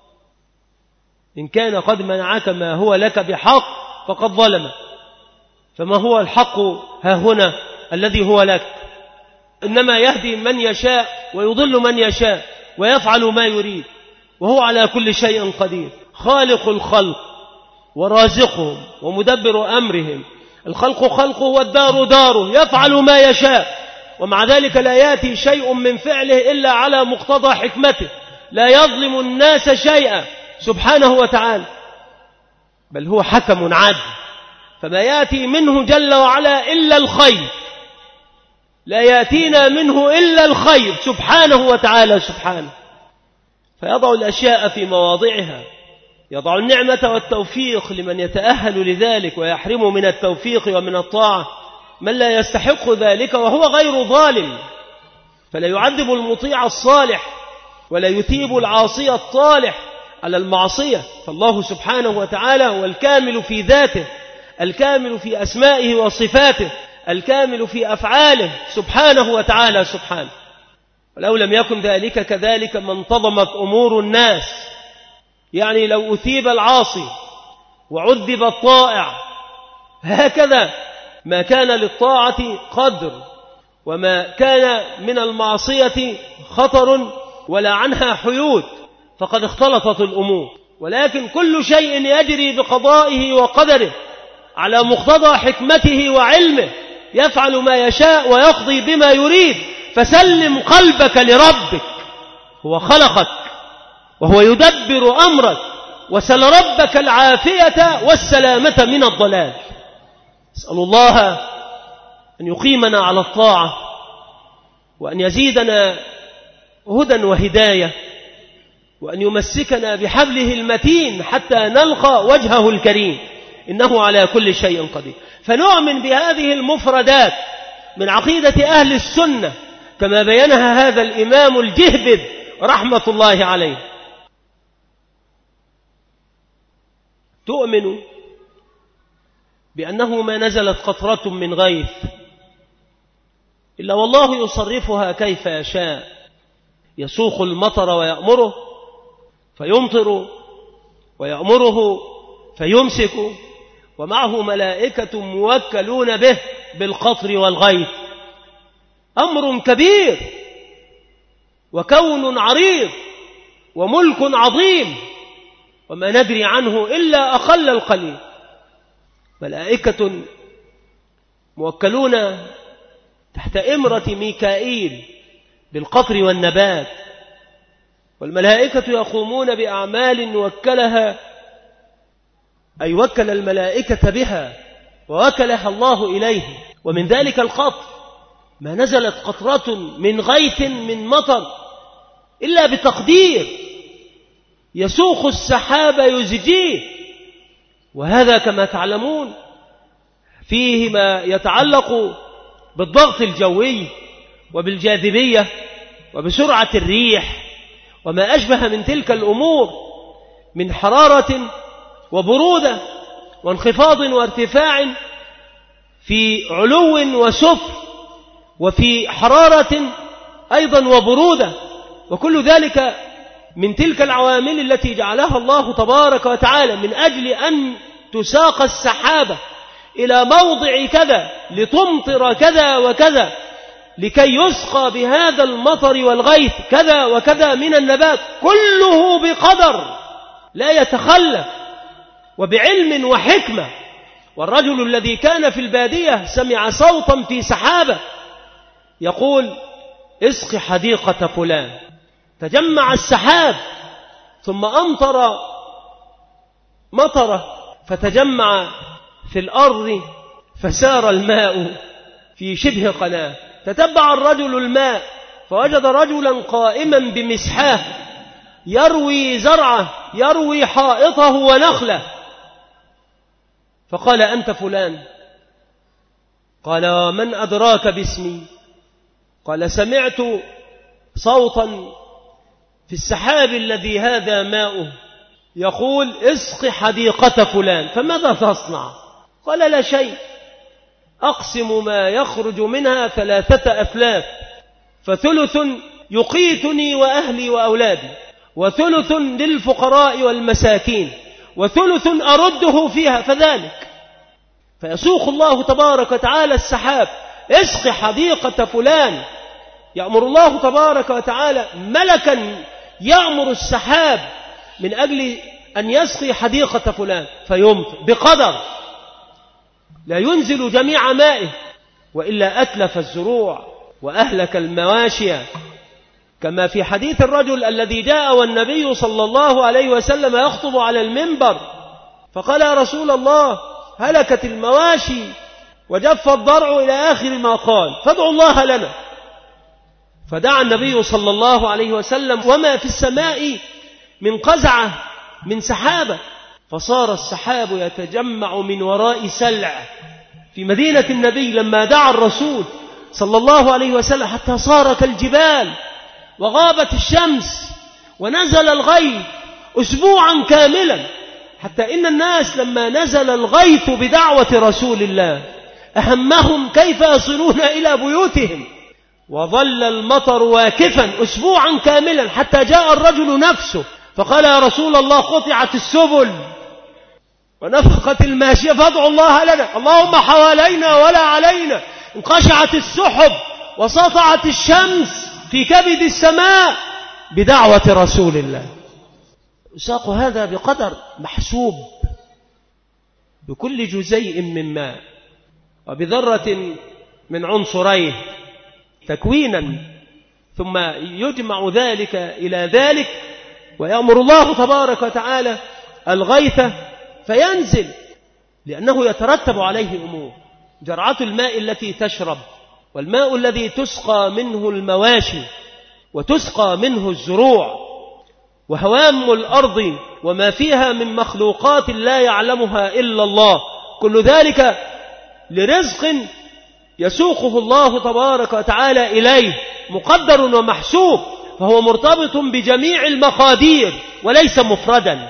Speaker 2: إن كان قد منعك ما هو لك بحق فقد ظلم. فما هو الحق ها هنا الذي هو لك؟ إنما يهدي من يشاء ويضل من يشاء ويفعل ما يريد، وهو على كل شيء قدير، خالق الخلق ورازقهم ومدبر أمرهم. الخلق خلقه والدار داره، يفعل ما يشاء، ومع ذلك لا يأتي شيء من فعله إلا على مقتضى حكمته، لا يظلم الناس شيئا سبحانه وتعالى، بل هو حكم عدل، فما يأتي منه جل وعلا إلا الخير، لا يأتينا منه إلا الخير سبحانه وتعالى سبحانه. فيضع الأشياء في مواضعها، يضع النعمة والتوفيق لمن يتأهل لذلك، ويحرم من التوفيق ومن الطاعة من لا يستحق ذلك وهو غير ظالم. فلا يعذب المطيع الصالح ولا يثيب العاصي الطالح على المعصية. فالله سبحانه وتعالى هو الكامل في ذاته، الكامل في أسمائه وصفاته، الكامل في أفعاله سبحانه وتعالى سبحانه. ولو لم يكن ذلك كذلك ما انتظمت أمور الناس. يعني لو أثيب العاصي وعذب الطائع هكذا ما كان للطاعة قدر، وما كان من المعصية خطر ولا عنها حيود، فقد اختلطت الأمور. ولكن كل شيء يجري بقضائه وقدره على مقتضى حكمته وعلمه، يفعل ما يشاء ويقضي بما يريد. فسلم قلبك لربك، هو خلقك وهو يدبر أمرك، وسل ربك العافية والسلامة من الضلال. أسأل الله أن يقيمنا على الطاعة، وأن يزيدنا هدى وهداية، وأن يمسكنا بحبله المتين حتى نلقى وجهه الكريم، إنه على كل شيء قدير. فنؤمن بهذه المفردات من عقيدة أهل السنة كما بينها هذا الإمام الجهبذ رحمة الله عليه. تؤمن بأنه ما نزلت قطرة من غيث إلا والله يصرفها كيف يشاء، يسوق المطر ويأمره فيمطر، ويأمره فيمسك، ومعه ملائكة موكلون به بالقطر والغيث. أمر كبير وكون عريض وملك عظيم، وما ندري عنه إلا أقل القليل. ملائكة موكلون تحت إمرة ميكائيل بالقطر والنبات، والملائكة يقومون بأعمال وكلها أي وكل الملائكة بها ووكلها الله إليه. ومن ذلك القطر ما نزلت قطرة من غيث من مطر إلا بتقدير، يسوق السحاب يزجيه. وهذا كما تعلمون فيه ما يتعلق بالضغط الجوي وبالجاذبية وبسرعة الريح وما أشبه من تلك الأمور من حرارة وبرودة وانخفاض وارتفاع في علو وسفل، وفي حرارة أيضا وبرودة. وكل ذلك من تلك العوامل التي جعلها الله تبارك وتعالى من أجل أن تساق السحابة إلى موضع كذا لتمطر كذا وكذا، لكي يسقى بهذا المطر والغيث كذا وكذا من النبات، كله بقدر لا يتخلف وبعلم وحكمة. والرجل الذي كان في البادية سمع صوتا في سحابة يقول: اسق حديقة فلان. تجمع السحاب ثم أمطر مطره فتجمع في الأرض فسار الماء في شبه قناة. تتبع الرجل الماء فوجد رجلا قائما بمسحاه يروي زرعه، يروي حائطه ونخله. فقال: أنت فلان؟ قال: من أدراك باسمي؟ قال: سمعت صوتا في السحاب الذي هذا ماؤه يقول: اسق حديقة فلان. فماذا تصنع؟ قال: لا شيء، أقسم ما يخرج منها ثلاثة أثلاث، فثلث يقيتني وأهلي وأولادي، وثلث للفقراء والمساكين، وثلث أرده فيها. فذلك فيسوق الله تبارك وتعالى السحاب: اسق حديقة فلان. يأمر الله تبارك وتعالى ملكا يأمر السحاب من أجل أن يسقي حديقة فلان فيمطر بقدر، لا ينزل جميع مائه وإلا أتلف الزروع وأهلك المواشي، كما في حديث الرجل الذي جاء والنبي صلى الله عليه وسلم يخطب على المنبر فقال: يا رسول الله، هلكت المواشي وجف الضرع إلى آخر ما قال، فادعوا الله لنا. فدعا النبي صلى الله عليه وسلم وما في السماء من قزعة من سحابة، فصار السحاب يتجمع من وراء سلع في مدينة النبي لما دعا الرسول صلى الله عليه وسلم، حتى صار كالجبال وغابت الشمس ونزل الغيث أسبوعا كاملا، حتى إن الناس لما نزل الغيث بدعوة رسول الله أهمهم كيف يصلون إلى بيوتهم، وظل المطر واقفا أسبوعا كاملا حتى جاء الرجل نفسه فقال يا رسول الله قطعت السبل ونفقت الماشية فادعوا الله لنا، اللهم حوالينا ولا علينا، انقشعت السحب وسطعت الشمس في كبد السماء بدعوة رسول الله. يساق هذا بقدر محسوب بكل جزيء من ماء وبذرة من عنصريه تكوينا، ثم يجمع ذلك إلى ذلك ويأمر الله تبارك وتعالى الغيث فينزل، لأنه يترتب عليه أمور. جرعة الماء التي تشرب، والماء الذي تسقى منه المواشي وتسقى منه الزروع، وهوام الأرض وما فيها من مخلوقات لا يعلمها إلا الله، كل ذلك لرزق يسوقه الله تبارك وتعالى إليه مقدر ومحسوب، فهو مرتبط بجميع المقادير وليس مفردا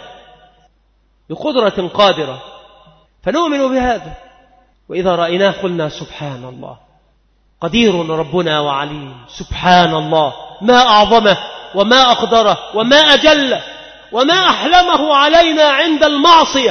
Speaker 2: بقدرة قادرة، فنؤمن بهذا. وإذا رأيناه قلنا سبحان الله، قدير ربنا وعليم، سبحان الله، ما أعظمه وما أقدره وما أجله وما أحلمه علينا عند المعصية.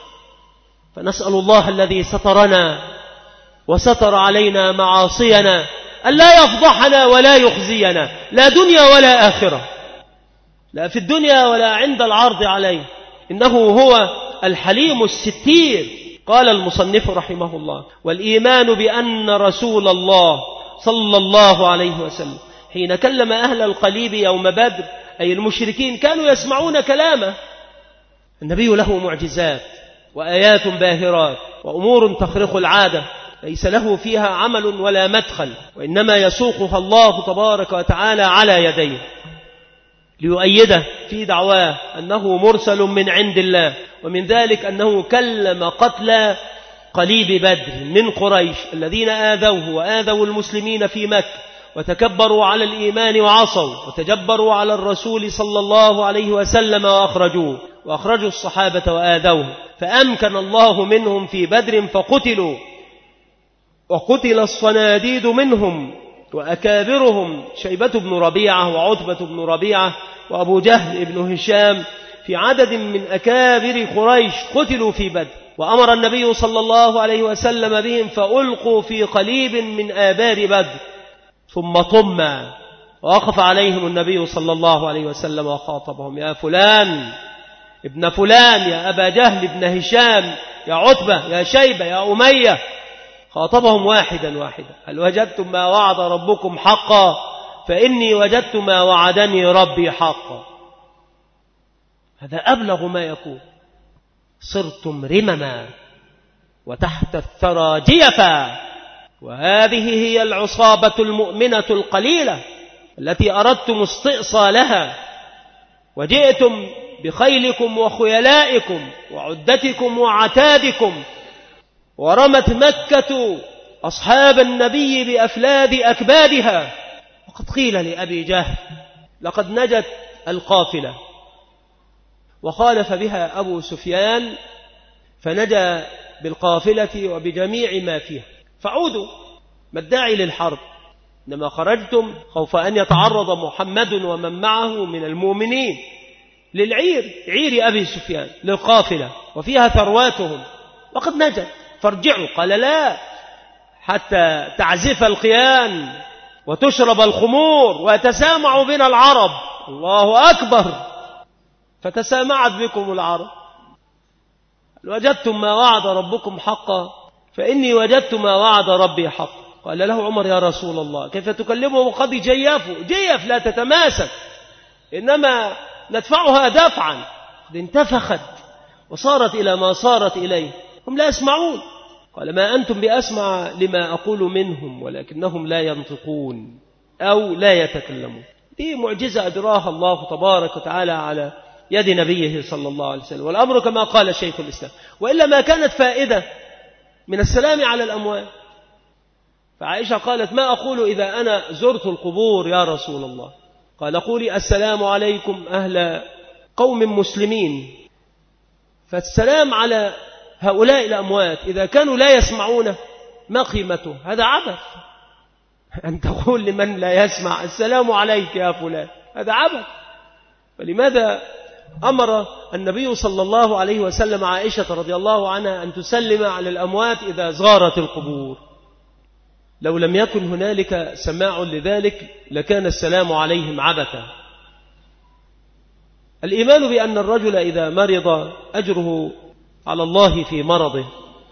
Speaker 2: فنسأل الله الذي سترنا وستر علينا معاصينا أن لا يفضحنا ولا يخزينا، لا دنيا ولا آخرة، لا في الدنيا ولا عند العرض عليه، إنه هو الحليم الستير. قال المصنف رحمه الله: والإيمان بأن رسول الله صلى الله عليه وسلم حين كلم أهل القليب يوم بدر أي المشركين كانوا يسمعون كلامه. النبي له معجزات وآيات باهرات وأمور تخرق العادة ليس له فيها عمل ولا مدخل، وإنما يسوقها الله تبارك وتعالى على يديه ليؤيده في دعواه أنه مرسل من عند الله. ومن ذلك أنه كلم قتلى قليب بدر من قريش الذين آذوه وآذوا المسلمين في مكة وتكبروا على الإيمان وعصوا وتجبروا على الرسول صلى الله عليه وسلم وأخرجوه وأخرجوا الصحابة وآذوه، فأمكن الله منهم في بدر فقتلوا، وقتل الصناديد منهم وأكابرهم شيبة بن ربيعة وعتبة بن ربيعة وأبو جهل بن هشام في عدد من أكابر قريش قتلوا في بدر. وأمر النبي صلى الله عليه وسلم بهم فألقوا في قليب من آبار بدر ثم طم، ووقف عليهم النبي صلى الله عليه وسلم وخاطبهم: يا فلان ابن فلان، يا أبا جهل ابن هشام، يا عتبة، يا شيبة، يا أمية. خاطبهم واحدا واحدا: هل وجدتم ما وعد ربكم حقا؟ فإني وجدت ما وعدني ربي حقا. هذا أبلغ ما يكون. صرتم رمما وتحت الثرى جيفا، وهذه هي العصابة المؤمنة القليلة التي أردتم استئصالها، وجئتم بخيلكم وخيلائكم وعدتكم وعتادكم، ورمت مكة أصحاب النبي بأفلاد أكبادها. وقد قيل لأبي جهل: لقد نجت القافلة، وخالف بها أبو سفيان فنجى بالقافلة وبجميع ما فيها، فعودوا، ما الداعي للحرب؟ إنما خرجتم خوف أن يتعرض محمد ومن معه من المؤمنين للعير، عير أبي سفيان، للقافلة وفيها ثرواتهم، وقد نجت، فارجعوا. قال: لا، حتى تعزف القيان وتشرب الخمور ويتسامع بنا العرب. الله أكبر. فتسامعت بكم العرب. وجدتم ما وعد ربكم حقا؟ فإني وجدت ما وعد ربي حقا. قال له عمر: يا رسول الله، كيف تكلمه قد جيفوا؟ جيف لا تتماسك، إنما ندفعها دفعا. قد انتفخت وصارت إلى ما صارت إليه، هم لا يسمعون. قال: ما أنتم بأسمع لما أقول منهم، ولكنهم لا ينطقون أو لا يتكلمون. دي معجزة أجراها الله تبارك وتعالى على يد نبيه صلى الله عليه وسلم، والأمر كما قال شيخ الإسلام، وإلا ما كانت فائدة من السلام على الأموات. فعائشة قالت: ما أقول إذا أنا زرت القبور يا رسول الله؟ قال: قولي السلام عليكم أهل قوم مسلمين. فالسلام على هؤلاء الأموات إذا كانوا لا يسمعون ما قيمته؟ هذا عبث، أن تقول لمن لا يسمع السلام عليك يا فلان، هذا عبث. فلماذا أمر النبي صلى الله عليه وسلم عائشة رضي الله عنها أن تسلم على الأموات إذا زارت القبور؟ لو لم يكن هنالك سماع لذلك لكان السلام عليهم عبثا. الإيمان بأن الرجل إذا مرض أجره على الله في مرضه.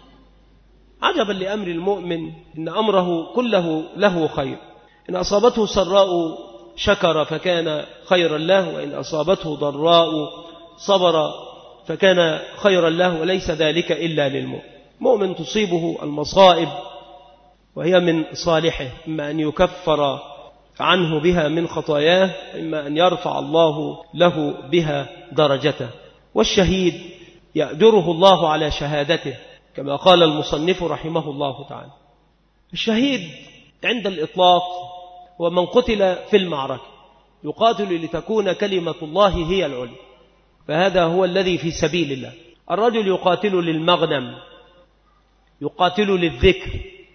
Speaker 2: عجبا لأمر المؤمن إن أمره كله له خير، إن أصابته سراء شكر فكان خيرا له، وإن أصابته ضراء صبر فكان خيرا له، وليس ذلك إلا للمؤمن. مؤمن تصيبه المصائب وهي من صالحه، إما أن يكفر عنه بها من خطاياه، إما أن يرفع الله له بها درجته. والشهيد يأجره الله على شهادته كما قال المصنف رحمه الله تعالى. الشهيد عند الإطلاق هو من قتل في المعركة، يقاتل لتكون كلمة الله هي العليا، فهذا هو الذي في سبيل الله. الرجل يقاتل للمغنم، يقاتل للذكر،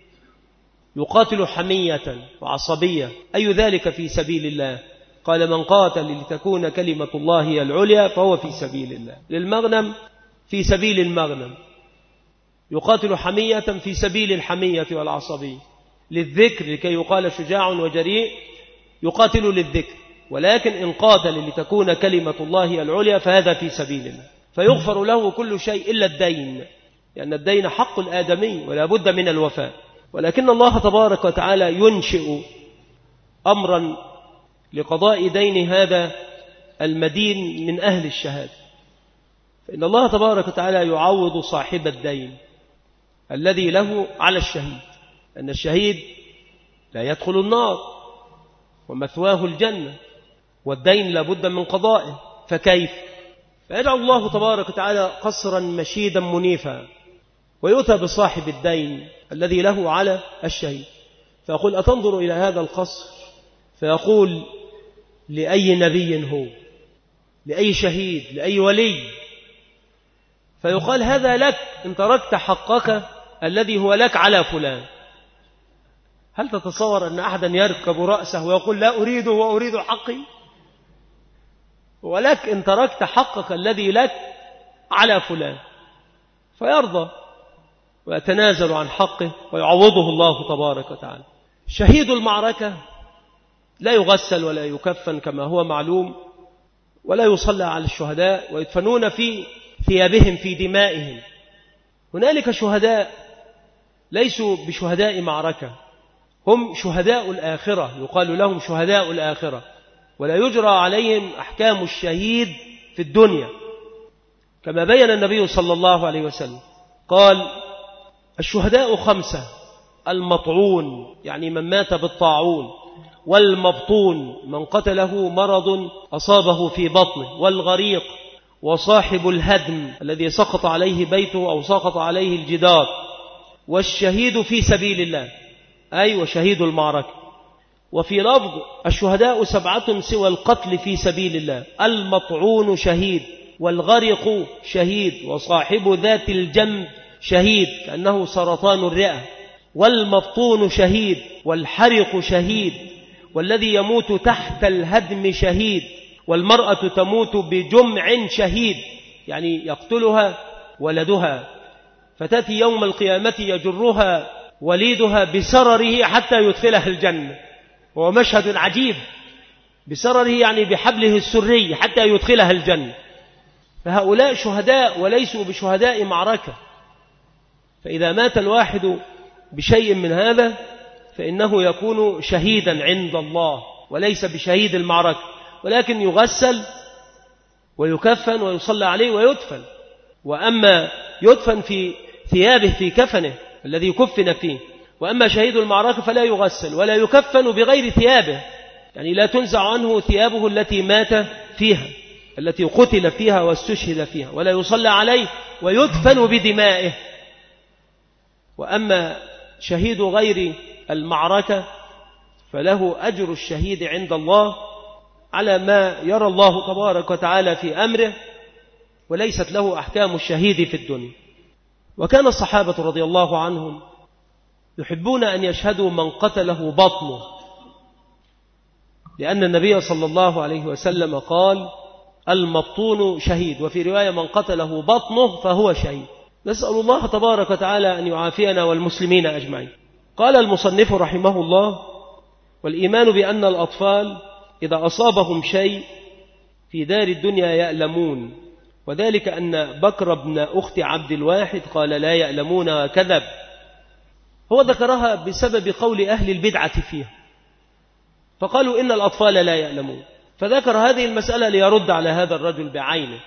Speaker 2: يقاتل حمية وعصبية، أي ذلك في سبيل الله؟ قال من قاتل لتكون كلمة الله هي العليا فهو في سبيل الله. للمغنم في سبيل المغنم، يقاتل حمية في سبيل الحمية والعصبية، للذكر لكي يقال شجاع وجريء يقاتل للذكر. ولكن إن قاتل لتكون كلمة الله هي العليا فهذا في سبيل الله، فيغفر له كل شيء إلا الدين، لأن الدين حق الآدمي ولا بد من الوفاء. ولكن الله تبارك وتعالى ينشئ أمرا لقضاء دين هذا المدين من أهل الشهادة، فإن الله تبارك وتعالى يعوض صاحب الدين الذي له على الشهيد، أن الشهيد لا يدخل النار ومثواه الجنة، والدين لابد من قضائه، فكيف؟ فيجعل الله تبارك وتعالى قصرا مشيدا منيفا، ويؤتى بصاحب الدين الذي له على الشهيد، فيقول أتنظر إلى هذا القصر؟ فيقول لأي نبي هو؟ لأي شهيد؟ لأي ولي؟ فيقال هذا لك إن تركت حقك الذي هو لك على فلان. هل تتصور أن أحدا يركب رأسه ويقول لا أريده وأريد حقي؟ ولك إن تركت حقك الذي لك على فلان، فيرضى ويتنازل عن حقه ويعوضه الله تبارك وتعالى. شهيد المعركة لا يغسل ولا يكفن كما هو معلوم، ولا يصلى على الشهداء، ويدفنون في ثيابهم في دمائهم. هنالك شهداء ليسوا بشهداء معركة، هم شهداء الآخرة، يقال لهم شهداء الآخرة، ولا يجرى عليهم أحكام الشهيد في الدنيا، كما بين النبي صلى الله عليه وسلم قال الشهداء خمسة: المطعون يعني من مات بالطاعون، والمبطون من قتله مرض أصابه في بطنه، والغريق، وصاحب الهدم الذي سقط عليه بيته أو سقط عليه الجدار، والشهيد في سبيل الله أي وشهيد المعركة. وفي لفظ الشهداء سبعة سوى القتل في سبيل الله: المطعون شهيد، والغرق شهيد، وصاحب ذات الجنب شهيد كأنه سرطان الرئة، والمبطون شهيد، والحرق شهيد، والذي يموت تحت الهدم شهيد، والمرأة تموت بجمع شهيد يعني يقتلها ولدها، فتأتي يوم القيامة يجرها وليدها بسرره حتى يدخلها الجنة. وهو مشهد عجيب، بسرره يعني بحبله السري حتى يدخلها الجنة. فهؤلاء شهداء وليسوا بشهداء معركة. فإذا مات الواحد بشيء من هذا فإنه يكون شهيدا عند الله وليس بشهيد المعركة، ولكن يغسل ويكفن ويصلى عليه ويدفن. وأما يدفن في ثيابه في كفنه الذي كفن فيه، وأما شهيد المعركة فلا يغسل ولا يكفن بغير ثيابه، يعني لا تنزع عنه ثيابه التي مات فيها التي قتل فيها واستشهد فيها، ولا يصلى عليه ويدفن بدمائه. وأما شهيد غير المعركة فله أجر الشهيد عند الله على ما يرى الله تبارك وتعالى في أمره، وليست له أحكام الشهيد في الدنيا. وكان الصحابة رضي الله عنهم يحبون أن يشهدوا من قتله بطنه، لأن النبي صلى الله عليه وسلم قال المبطون شهيد، وفي رواية من قتله بطنه فهو شهيد. نسأل الله تبارك وتعالى أن يعافينا والمسلمين أجمعين. قال المصنف رحمه الله: والإيمان بأن الأطفال إذا أصابهم شيء في دار الدنيا يألمون، وذلك أن بكر بن أخت عبد الواحد قال لا يألمون وكذب. هو ذكرها بسبب قول أهل البدعة فيها، فقالوا إن الأطفال لا يألمون، فذكر هذه المسألة ليرد على هذا الرجل بعينه.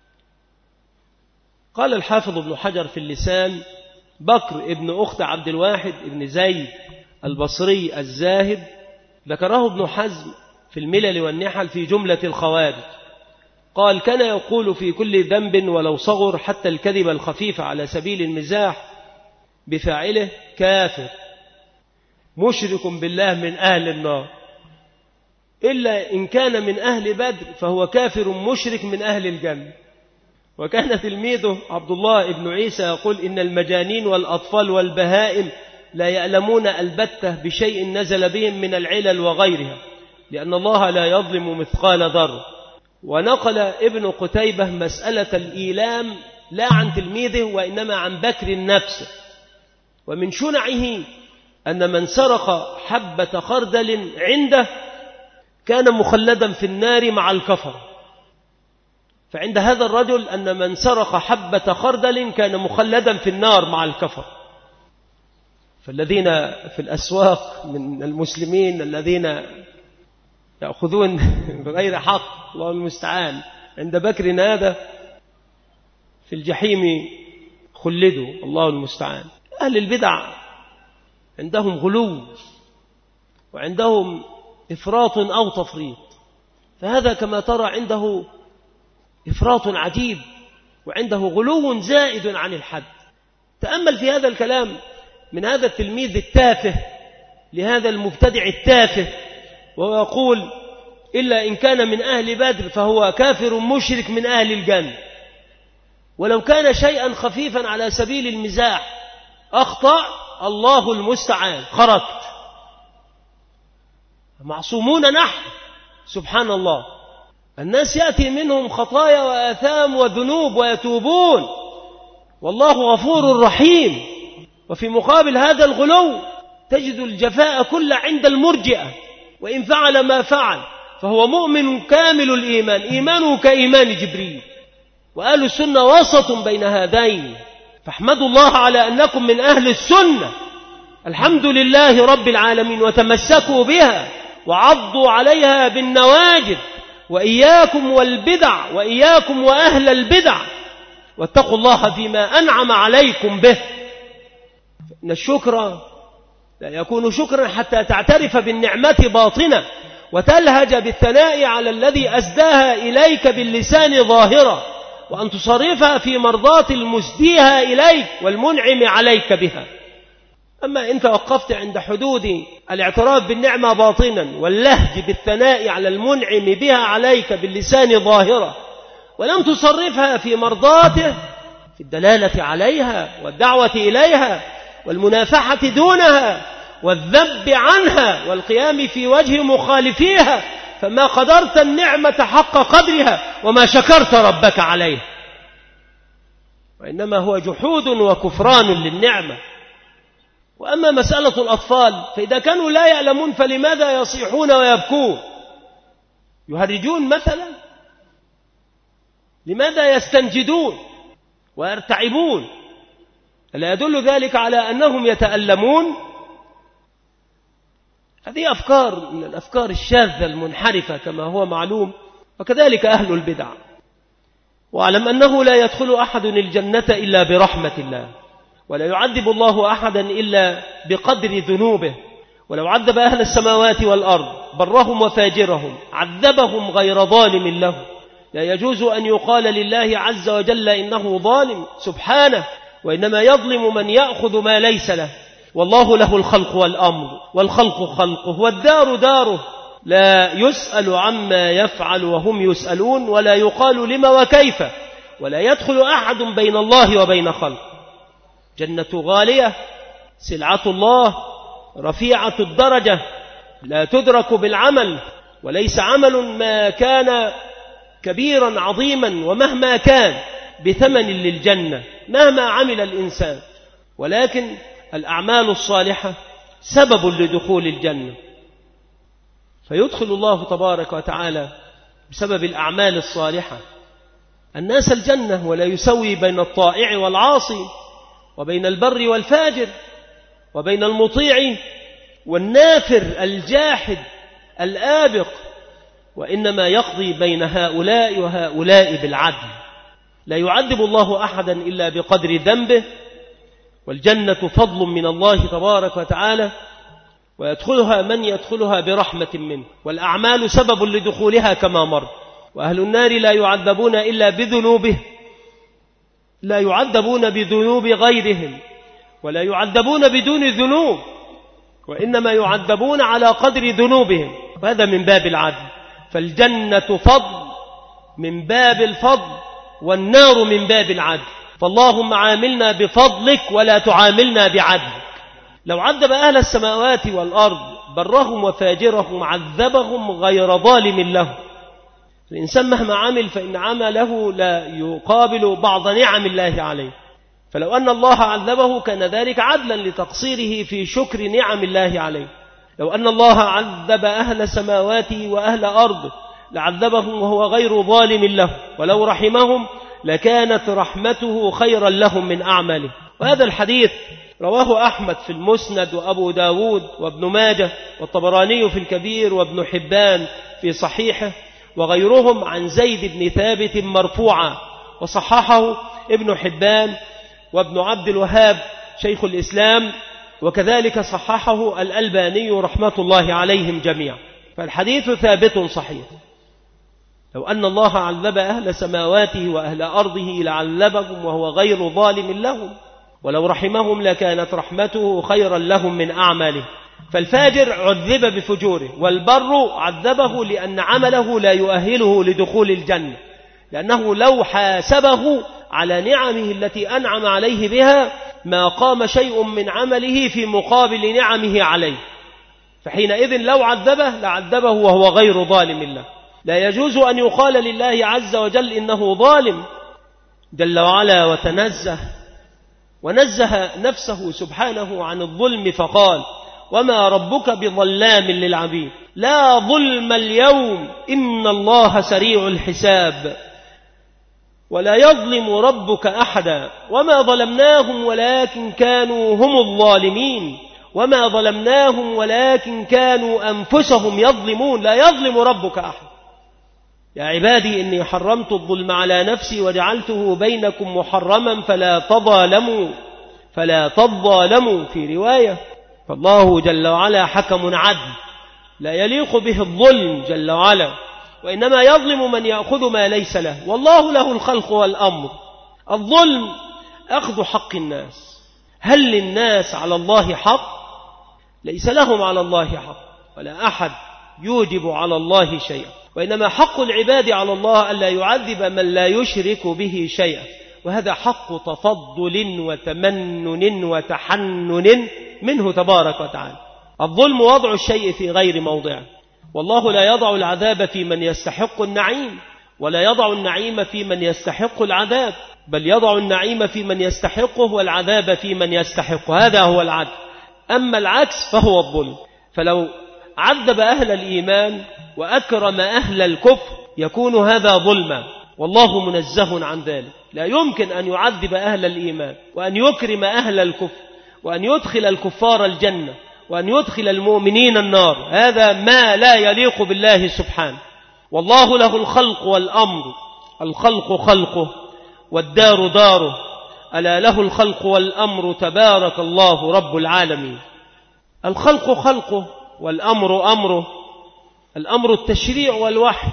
Speaker 2: قال الحافظ ابن حجر في اللسان: بكر ابن أخت عبد الواحد ابن زيد البصري الزاهد ذكره ابن حزم في الملل والنحل في جملة الخوارج. قال: كان يقول في كل ذنب ولو صغر حتى الكذب الخفيف على سبيل المزاح بفاعله كافر مشرك بالله من أهل النار، إلا إن كان من أهل بدر فهو كافر مشرك من أهل الجنة. وكان تلميذه عبد الله بن عيسى يقول: إن المجانين والأطفال والبهائم لا يألمون البتة بشيء نزل بهم من العلل وغيرها، لأن الله لا يظلم مثقال ذرة. ونقل ابن قتيبة مسألة الإيلام لا عن تلميذه وإنما عن بكر نفسه. ومن شنعه أن من سرق حبة خردل عنده كان مخلدا في النار مع الكفر. فعند هذا الرجل أن من سرق حبة خردل كان مخلدا في النار مع الكفر. فالذين في الأسواق من المسلمين الذين يأخذون بغير حق، الله المستعان، عند بكر هذا في الجحيم خلدوا، الله المستعان. أهل البدع عندهم غلو وعندهم إفراط أو تفريط، فهذا كما ترى عنده إفراط عجيب وعنده غلو زائد عن الحد. تأمل في هذا الكلام من هذا التلميذ التافه لهذا المبتدع التافه، وهو يقول: إلا إن كان من أهل بدر فهو كافر مشرك من أهل الجنة. ولو كان شيئا خفيفا على سبيل المزاح أخطأ، الله المستعان، خرجت. معصومون نحن، سبحان الله. الناس يأتي منهم خطايا وآثام وذنوب ويتوبون، والله غفور رحيم. وفي مقابل هذا الغلو تجد الجفاء كل عند المرجئة، وإن فعل ما فعل فهو مؤمن كامل الإيمان، إيمانه كإيمان جبريل. وأهل السنة وسط بين هذين، فاحمدوا الله على أنكم من أهل السنة، الحمد لله رب العالمين، وتمسكوا بها وعضوا عليها بالنواجذ. وإياكم والبدع، وإياكم وأهل البدع، واتقوا الله فيما أنعم عليكم به. إن الشكر لا يكون شكرا حتى تعترف بالنعمة باطنة، وتلهج بالثناء على الذي أسداها إليك باللسان ظاهرة، وأن تصرفها في مرضاة المسديها إليك والمنعم عليك بها. أما إن توقفت عند حدود الاعتراف بالنعمة باطنا واللهج بالثناء على المنعم بها عليك باللسان ظاهرة، ولم تصرفها في مرضاته في الدلالة عليها والدعوة إليها والمنافحة دونها والذب عنها والقيام في وجه مخالفيها، فما قدرت النعمة حق قدرها وما شكرت ربك عليها، وإنما هو جحود وكفران للنعمة. وأما مسألة الأطفال فإذا كانوا لا يعلمون فلماذا يصيحون ويبكون؟ يهرجون مثلا؟ لماذا يستنجدون ويرتعبون؟ ألا يدل ذلك على أنهم يتألمون؟ هذه أفكار من الأفكار الشاذة المنحرفة كما هو معلوم، وكذلك أهل البدع. واعلم أنه لا يدخل أحد الجنة إلا برحمة الله، ولا يعذب الله أحدا إلا بقدر ذنوبه. ولو عذب أهل السماوات والأرض برهم وفاجرهم عذبهم غير ظالم له. لا يجوز أن يقال لله عز وجل إنه ظالم سبحانه، وإنما يظلم من يأخذ ما ليس له. والله له الخلق والأمر، والخلق خلقه والدار داره، لا يسأل عما يفعل وهم يسألون، ولا يقال لما وكيف، ولا يدخل أحد بين الله وبين خلق. جنة غالية سلعة الله رفيعة الدرجة لا تدرك بالعمل، وليس عمل ما كان كبيرا عظيما ومهما كان بثمن للجنة مهما عمل الإنسان، ولكن الأعمال الصالحة سبب لدخول الجنة، فيدخل الله تبارك وتعالى بسبب الأعمال الصالحة الناس الجنة، ولا يسوي بين الطائع والعاصي، وبين البر والفاجر، وبين المطيع والنافر الجاحد الآبق، وإنما يقضي بين هؤلاء وهؤلاء بالعدل. لا يعذب الله أحدا إلا بقدر ذنبه، والجنة فضل من الله تبارك وتعالى، ويدخلها من يدخلها برحمة منه، والأعمال سبب لدخولها كما مر. وأهل النار لا يعذبون إلا بذنوبه، لا يعذبون بذنوب غيرهم، ولا يعذبون بدون ذنوب، وإنما يعذبون على قدر ذنوبهم، وهذا من باب العدل. فالجنة فضل من باب الفضل، والنار من باب العدل. فاللهم عاملنا بفضلك ولا تعاملنا بعدلك. لو عذب أهل السماوات والأرض برهم وفاجرهم عذبهم غير ظالم له. الإنسان مهما عمل فإن عمله لا يقابل بعض نعم الله عليه، فلو أن الله عذبه كان ذلك عدلا لتقصيره في شكر نعم الله عليه. لو أن الله عذب أهل سماواته وأهل أرضه لعذبهم وهو غير ظالم له، ولو رحمهم لكانت رحمته خيرا لهم من أعماله. وهذا الحديث رواه أحمد في المسند، وأبو داود، وابن ماجه، والطبراني في الكبير، وابن حبان في صحيحه، وغيرهم عن زيد بن ثابت مرفوعا، وصححه ابن حبان وابن عبد الوهاب شيخ الإسلام، وكذلك صححه الألباني رحمة الله عليهم جميعا. فالحديث ثابت صحيح. لو أن الله عذب أهل سماواته وأهل أرضه لعذبهم وهو غير ظالم لهم، ولو رحمهم لكانت رحمته خيرا لهم من أعماله. فالفاجر عذب بفجوره، والبر عذبه لأن عمله لا يؤهله لدخول الجنة، لأنه لو حاسبه على نعمه التي أنعم عليه بها ما قام شيء من عمله في مقابل نعمه عليه، فحينئذ لو عذبه لعذبه وهو غير ظالم له. لا يجوز أن يقال لله عز وجل إنه ظالم جل وعلا وتنزه ونزه نفسه سبحانه عن الظلم، فقال: وما ربك بظلام للعبيد. لا ظلم اليوم إن الله سريع الحساب، ولا يظلم ربك أحدا. وما ظلمناهم ولكن كانوا هم الظالمين، وما ظلمناهم ولكن كانوا أنفسهم يظلمون. لا يظلم ربك أحد. يا عبادي إني حرمت الظلم على نفسي وجعلته بينكم محرما فلا تظالموا فلا تظالموا في رواية. فالله جل وعلا حكم عدل لا يليق به الظلم جل وعلا، وإنما يظلم من يأخذ ما ليس له، والله له الخلق والأمر. الظلم أخذ حق الناس. هل للناس على الله حق؟ ليس لهم على الله حق، ولا أحد يوجب على الله شيئا، وإنما حق العباد على الله ألا يعذب من لا يشرك به شيئا، وهذا حق تفضل وتمنن وتحنن منه تبارك وتعالى. الظلم وضع الشيء في غير موضعه، والله لا يضع العذاب في من يستحق النعيم، ولا يضع النعيم في من يستحق العذاب، بل يضع النعيم في من يستحقه والعذاب في من يستحقه. هذا هو العدل. أما العكس فهو الظلم. فلو عذب أهل الإيمان وأكرم أهل الكفر يكون هذا ظلما، والله منزه عن ذلك. لا يمكن أن يعذب أهل الإيمان وأن يكرم أهل الكفر وأن يدخل الكفار الجنة وأن يدخل المؤمنين النار. هذا ما لا يليق بالله سبحانه. والله له الخلق والأمر. الخلق خلقه والدار داره، ألا له الخلق والأمر تبارك الله رب العالمين. الخلق خلقه والأمر أمره. الأمر التشريع والوحي،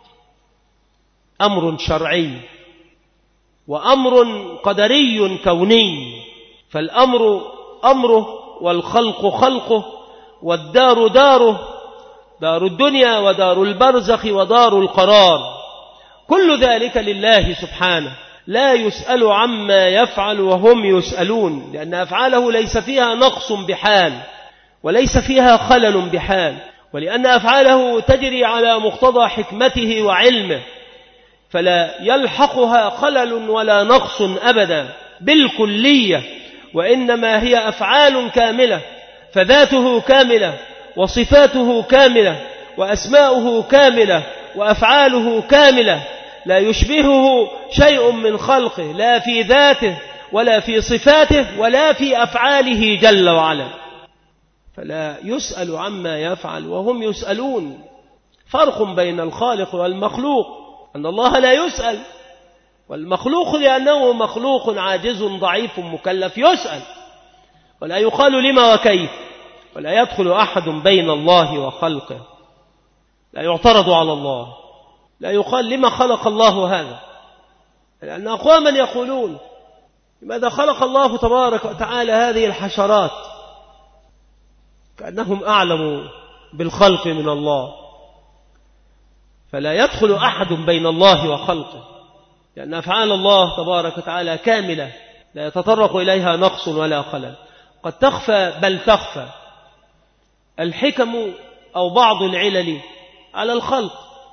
Speaker 2: أمر شرعي وأمر قدري كوني. فالأمر أمره والخلق خلقه والدار داره، دار الدنيا ودار البرزخ ودار القرار، كل ذلك لله سبحانه. لا يسأل عما يفعل وهم يسألون، لأن أفعاله ليس فيها نقص بحال وليس فيها خلل بحال، ولأن أفعاله تجري على مقتضى حكمته وعلمه، فلا يلحقها خلل ولا نقص أبدا بالكلية، وإنما هي أفعال كاملة، فذاته كاملة وصفاته كاملة وأسماؤه كاملة وأفعاله كاملة، لا يشبهه شيء من خلقه، لا في ذاته ولا في صفاته ولا في أفعاله جل وعلا، فلا يسأل عما يفعل وهم يسألون. فرق بين الخالق والمخلوق أن الله لا يسأل، والمخلوق لأنه مخلوق عاجز ضعيف مكلف يسأل، ولا يقال لما وكيف، ولا يدخل أحد بين الله وخلقه، لا يعترض على الله، لا يقال لما خلق الله هذا، لأن أقواما يقولون لماذا خلق الله تبارك وتعالى هذه الحشرات، كأنهم أعلم بالخلق من الله، فلا يدخل أحد بين الله وخلقه، لأن أفعال الله تبارك وتعالى كاملة لا يتطرق إليها نقص ولا خلل. قد تخفى بل تخفى الحكم أو بعض العلل على الخلق،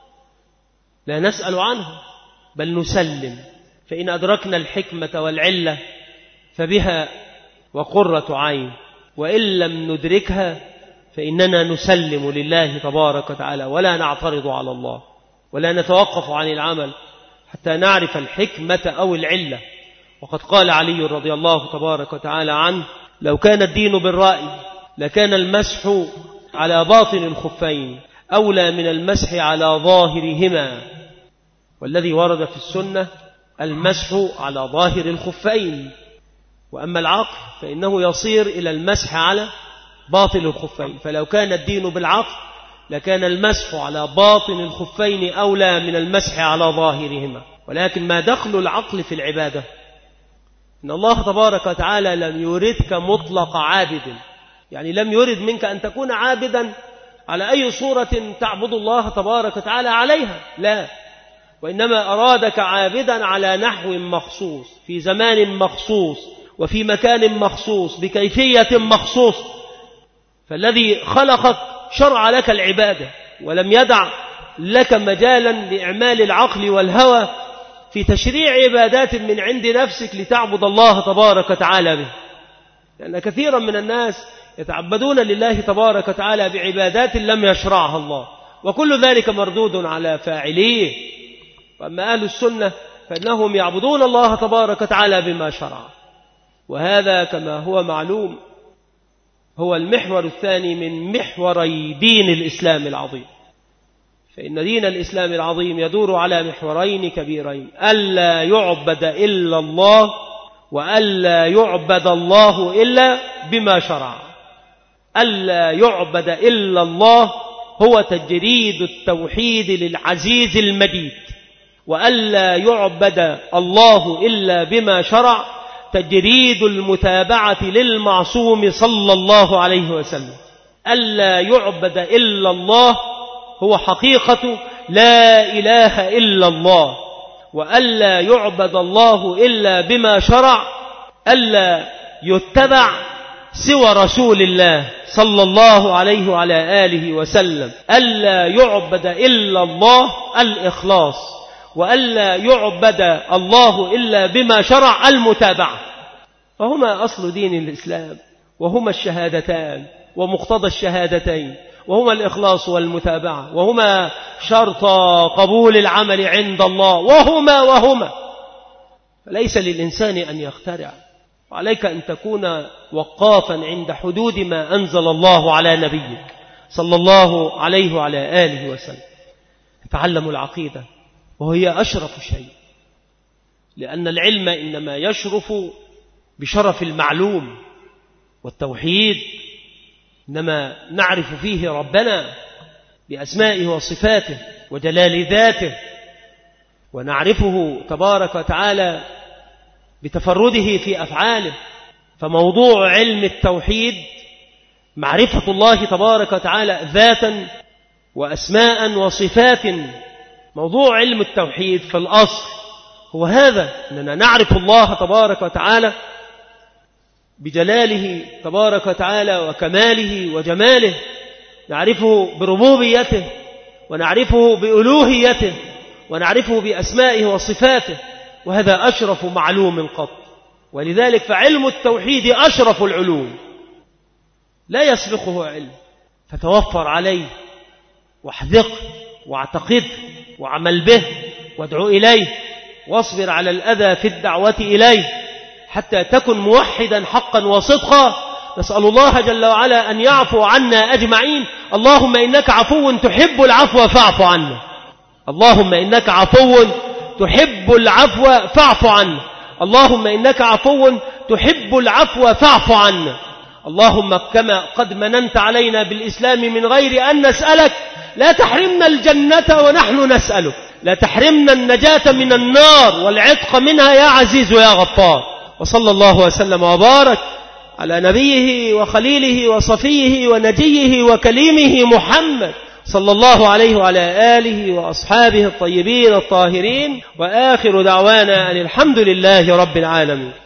Speaker 2: لا نسأل عنها بل نسلم، فإن أدركنا الحكمة والعلة فبها وقرة عين، وإن لم ندركها فإننا نسلم لله تبارك وتعالى ولا نعترض على الله ولا نتوقف عن العمل حتى نعرف الحكمة أو العلة. وقد قال علي رضي الله تبارك وتعالى عنه: لو كان الدين بالرأي لكان المسح على باطن الخفين أولى من المسح على ظاهرهما، والذي ورد في السنة المسح على ظاهر الخفين، وأما العقل فإنه يصير إلى المسح على باطن الخفين، فلو كان الدين بالعقل لكان المسح على باطن الخفين أولى من المسح على ظاهرهما. ولكن ما دخل العقل في العبادة؟ إن الله تبارك وتعالى لم يردك مطلق عابد، يعني لم يرد منك أن تكون عابدا على أي صورة تعبد الله تبارك وتعالى عليها، لا، وإنما أرادك عابدا على نحو مخصوص في زمان مخصوص وفي مكان مخصوص بكيفية مخصوص، فالذي خلقك شرع لك العبادة ولم يدع لك مجالا لإعمال العقل والهوى في تشريع عبادات من عند نفسك لتعبد الله تبارك وتعالى به، لأن كثيرا من الناس يتعبدون لله تبارك وتعالى بعبادات لم يشرعها الله، وكل ذلك مردود على فاعليه. وأما أهل السنة فإنهم يعبدون الله تبارك وتعالى بما شرع، وهذا كما هو معلوم هو المحور الثاني من محوري دين الإسلام العظيم. فإن دين الإسلام العظيم يدور على محورين كبيرين: ألا يعبد إلا الله، وألا يعبد الله إلا بما شرع. ألا يعبد إلا الله هو تجريد التوحيد للعزيز المجيد، وألا يعبد الله إلا بما شرع تجريد المتابعة للمعصوم صلى الله عليه وسلم. ألا يعبد إلا الله هو حقيقة لا إله إلا الله، وألا يعبد الله إلا بما شرع ألا يتبع سوى رسول الله صلى الله عليه وعلى آله وسلم. ألا يعبد إلا الله الإخلاص، وألا يعبد الله إلا بما شرع المتابعة، فهما أصل دين الإسلام، وهما الشهادتان ومقتضى الشهادتين، وهما الإخلاص والمتابعة، وهما شرط قبول العمل عند الله، وهما وهما فليس للإنسان أن يخترع، وعليك أن تكون وقافا عند حدود ما أنزل الله على نبيك صلى الله عليه وعلى آله وسلم. تعلموا العقيدة وهي أشرف شيء، لأن العلم إنما يشرف بشرف المعلوم، والتوحيد إنما نعرف فيه ربنا بأسمائه وصفاته وجلال ذاته، ونعرفه تبارك وتعالى بتفرده في أفعاله. فموضوع علم التوحيد معرفة الله تبارك وتعالى ذاتا وأسماء وصفات. موضوع علم التوحيد في الأصل هو هذا، أننا نعرف الله تبارك وتعالى بجلاله تبارك وتعالى وكماله وجماله، نعرفه بربوبيته ونعرفه بألوهيته ونعرفه بأسمائه وصفاته، وهذا أشرف معلوم قط. ولذلك فعلم التوحيد أشرف العلوم، لا يسبقه علم، فتوفر عليه واحذق واعتقد وعمل به وادعو إليه واصبر على الأذى في الدعوة إليه حتى تكن موحدا حقا وصدقا. نسأل الله جل وعلا أن يعفو عنا أجمعين. اللهم إنك عفو تحب العفو فاعف عنا. اللهم إنك عفو تحب العفو فاعف عنا. اللهم إنك عفو تحب العفو فاعف عنا. اللهم كما قد مننت علينا بالإسلام من غير أن نسألك، لا تحرمنا الجنة ونحن نسألك، لا تحرمنا النجاة من النار والعتق منها يا عزيز يا غفار. وصلى الله وسلم وبارك على نبيه وخليله وصفيه ونجيه وكليمه محمد صلى الله عليه وعلى آله وأصحابه الطيبين الطاهرين، وآخر دعوانا أن الحمد لله رب العالمين.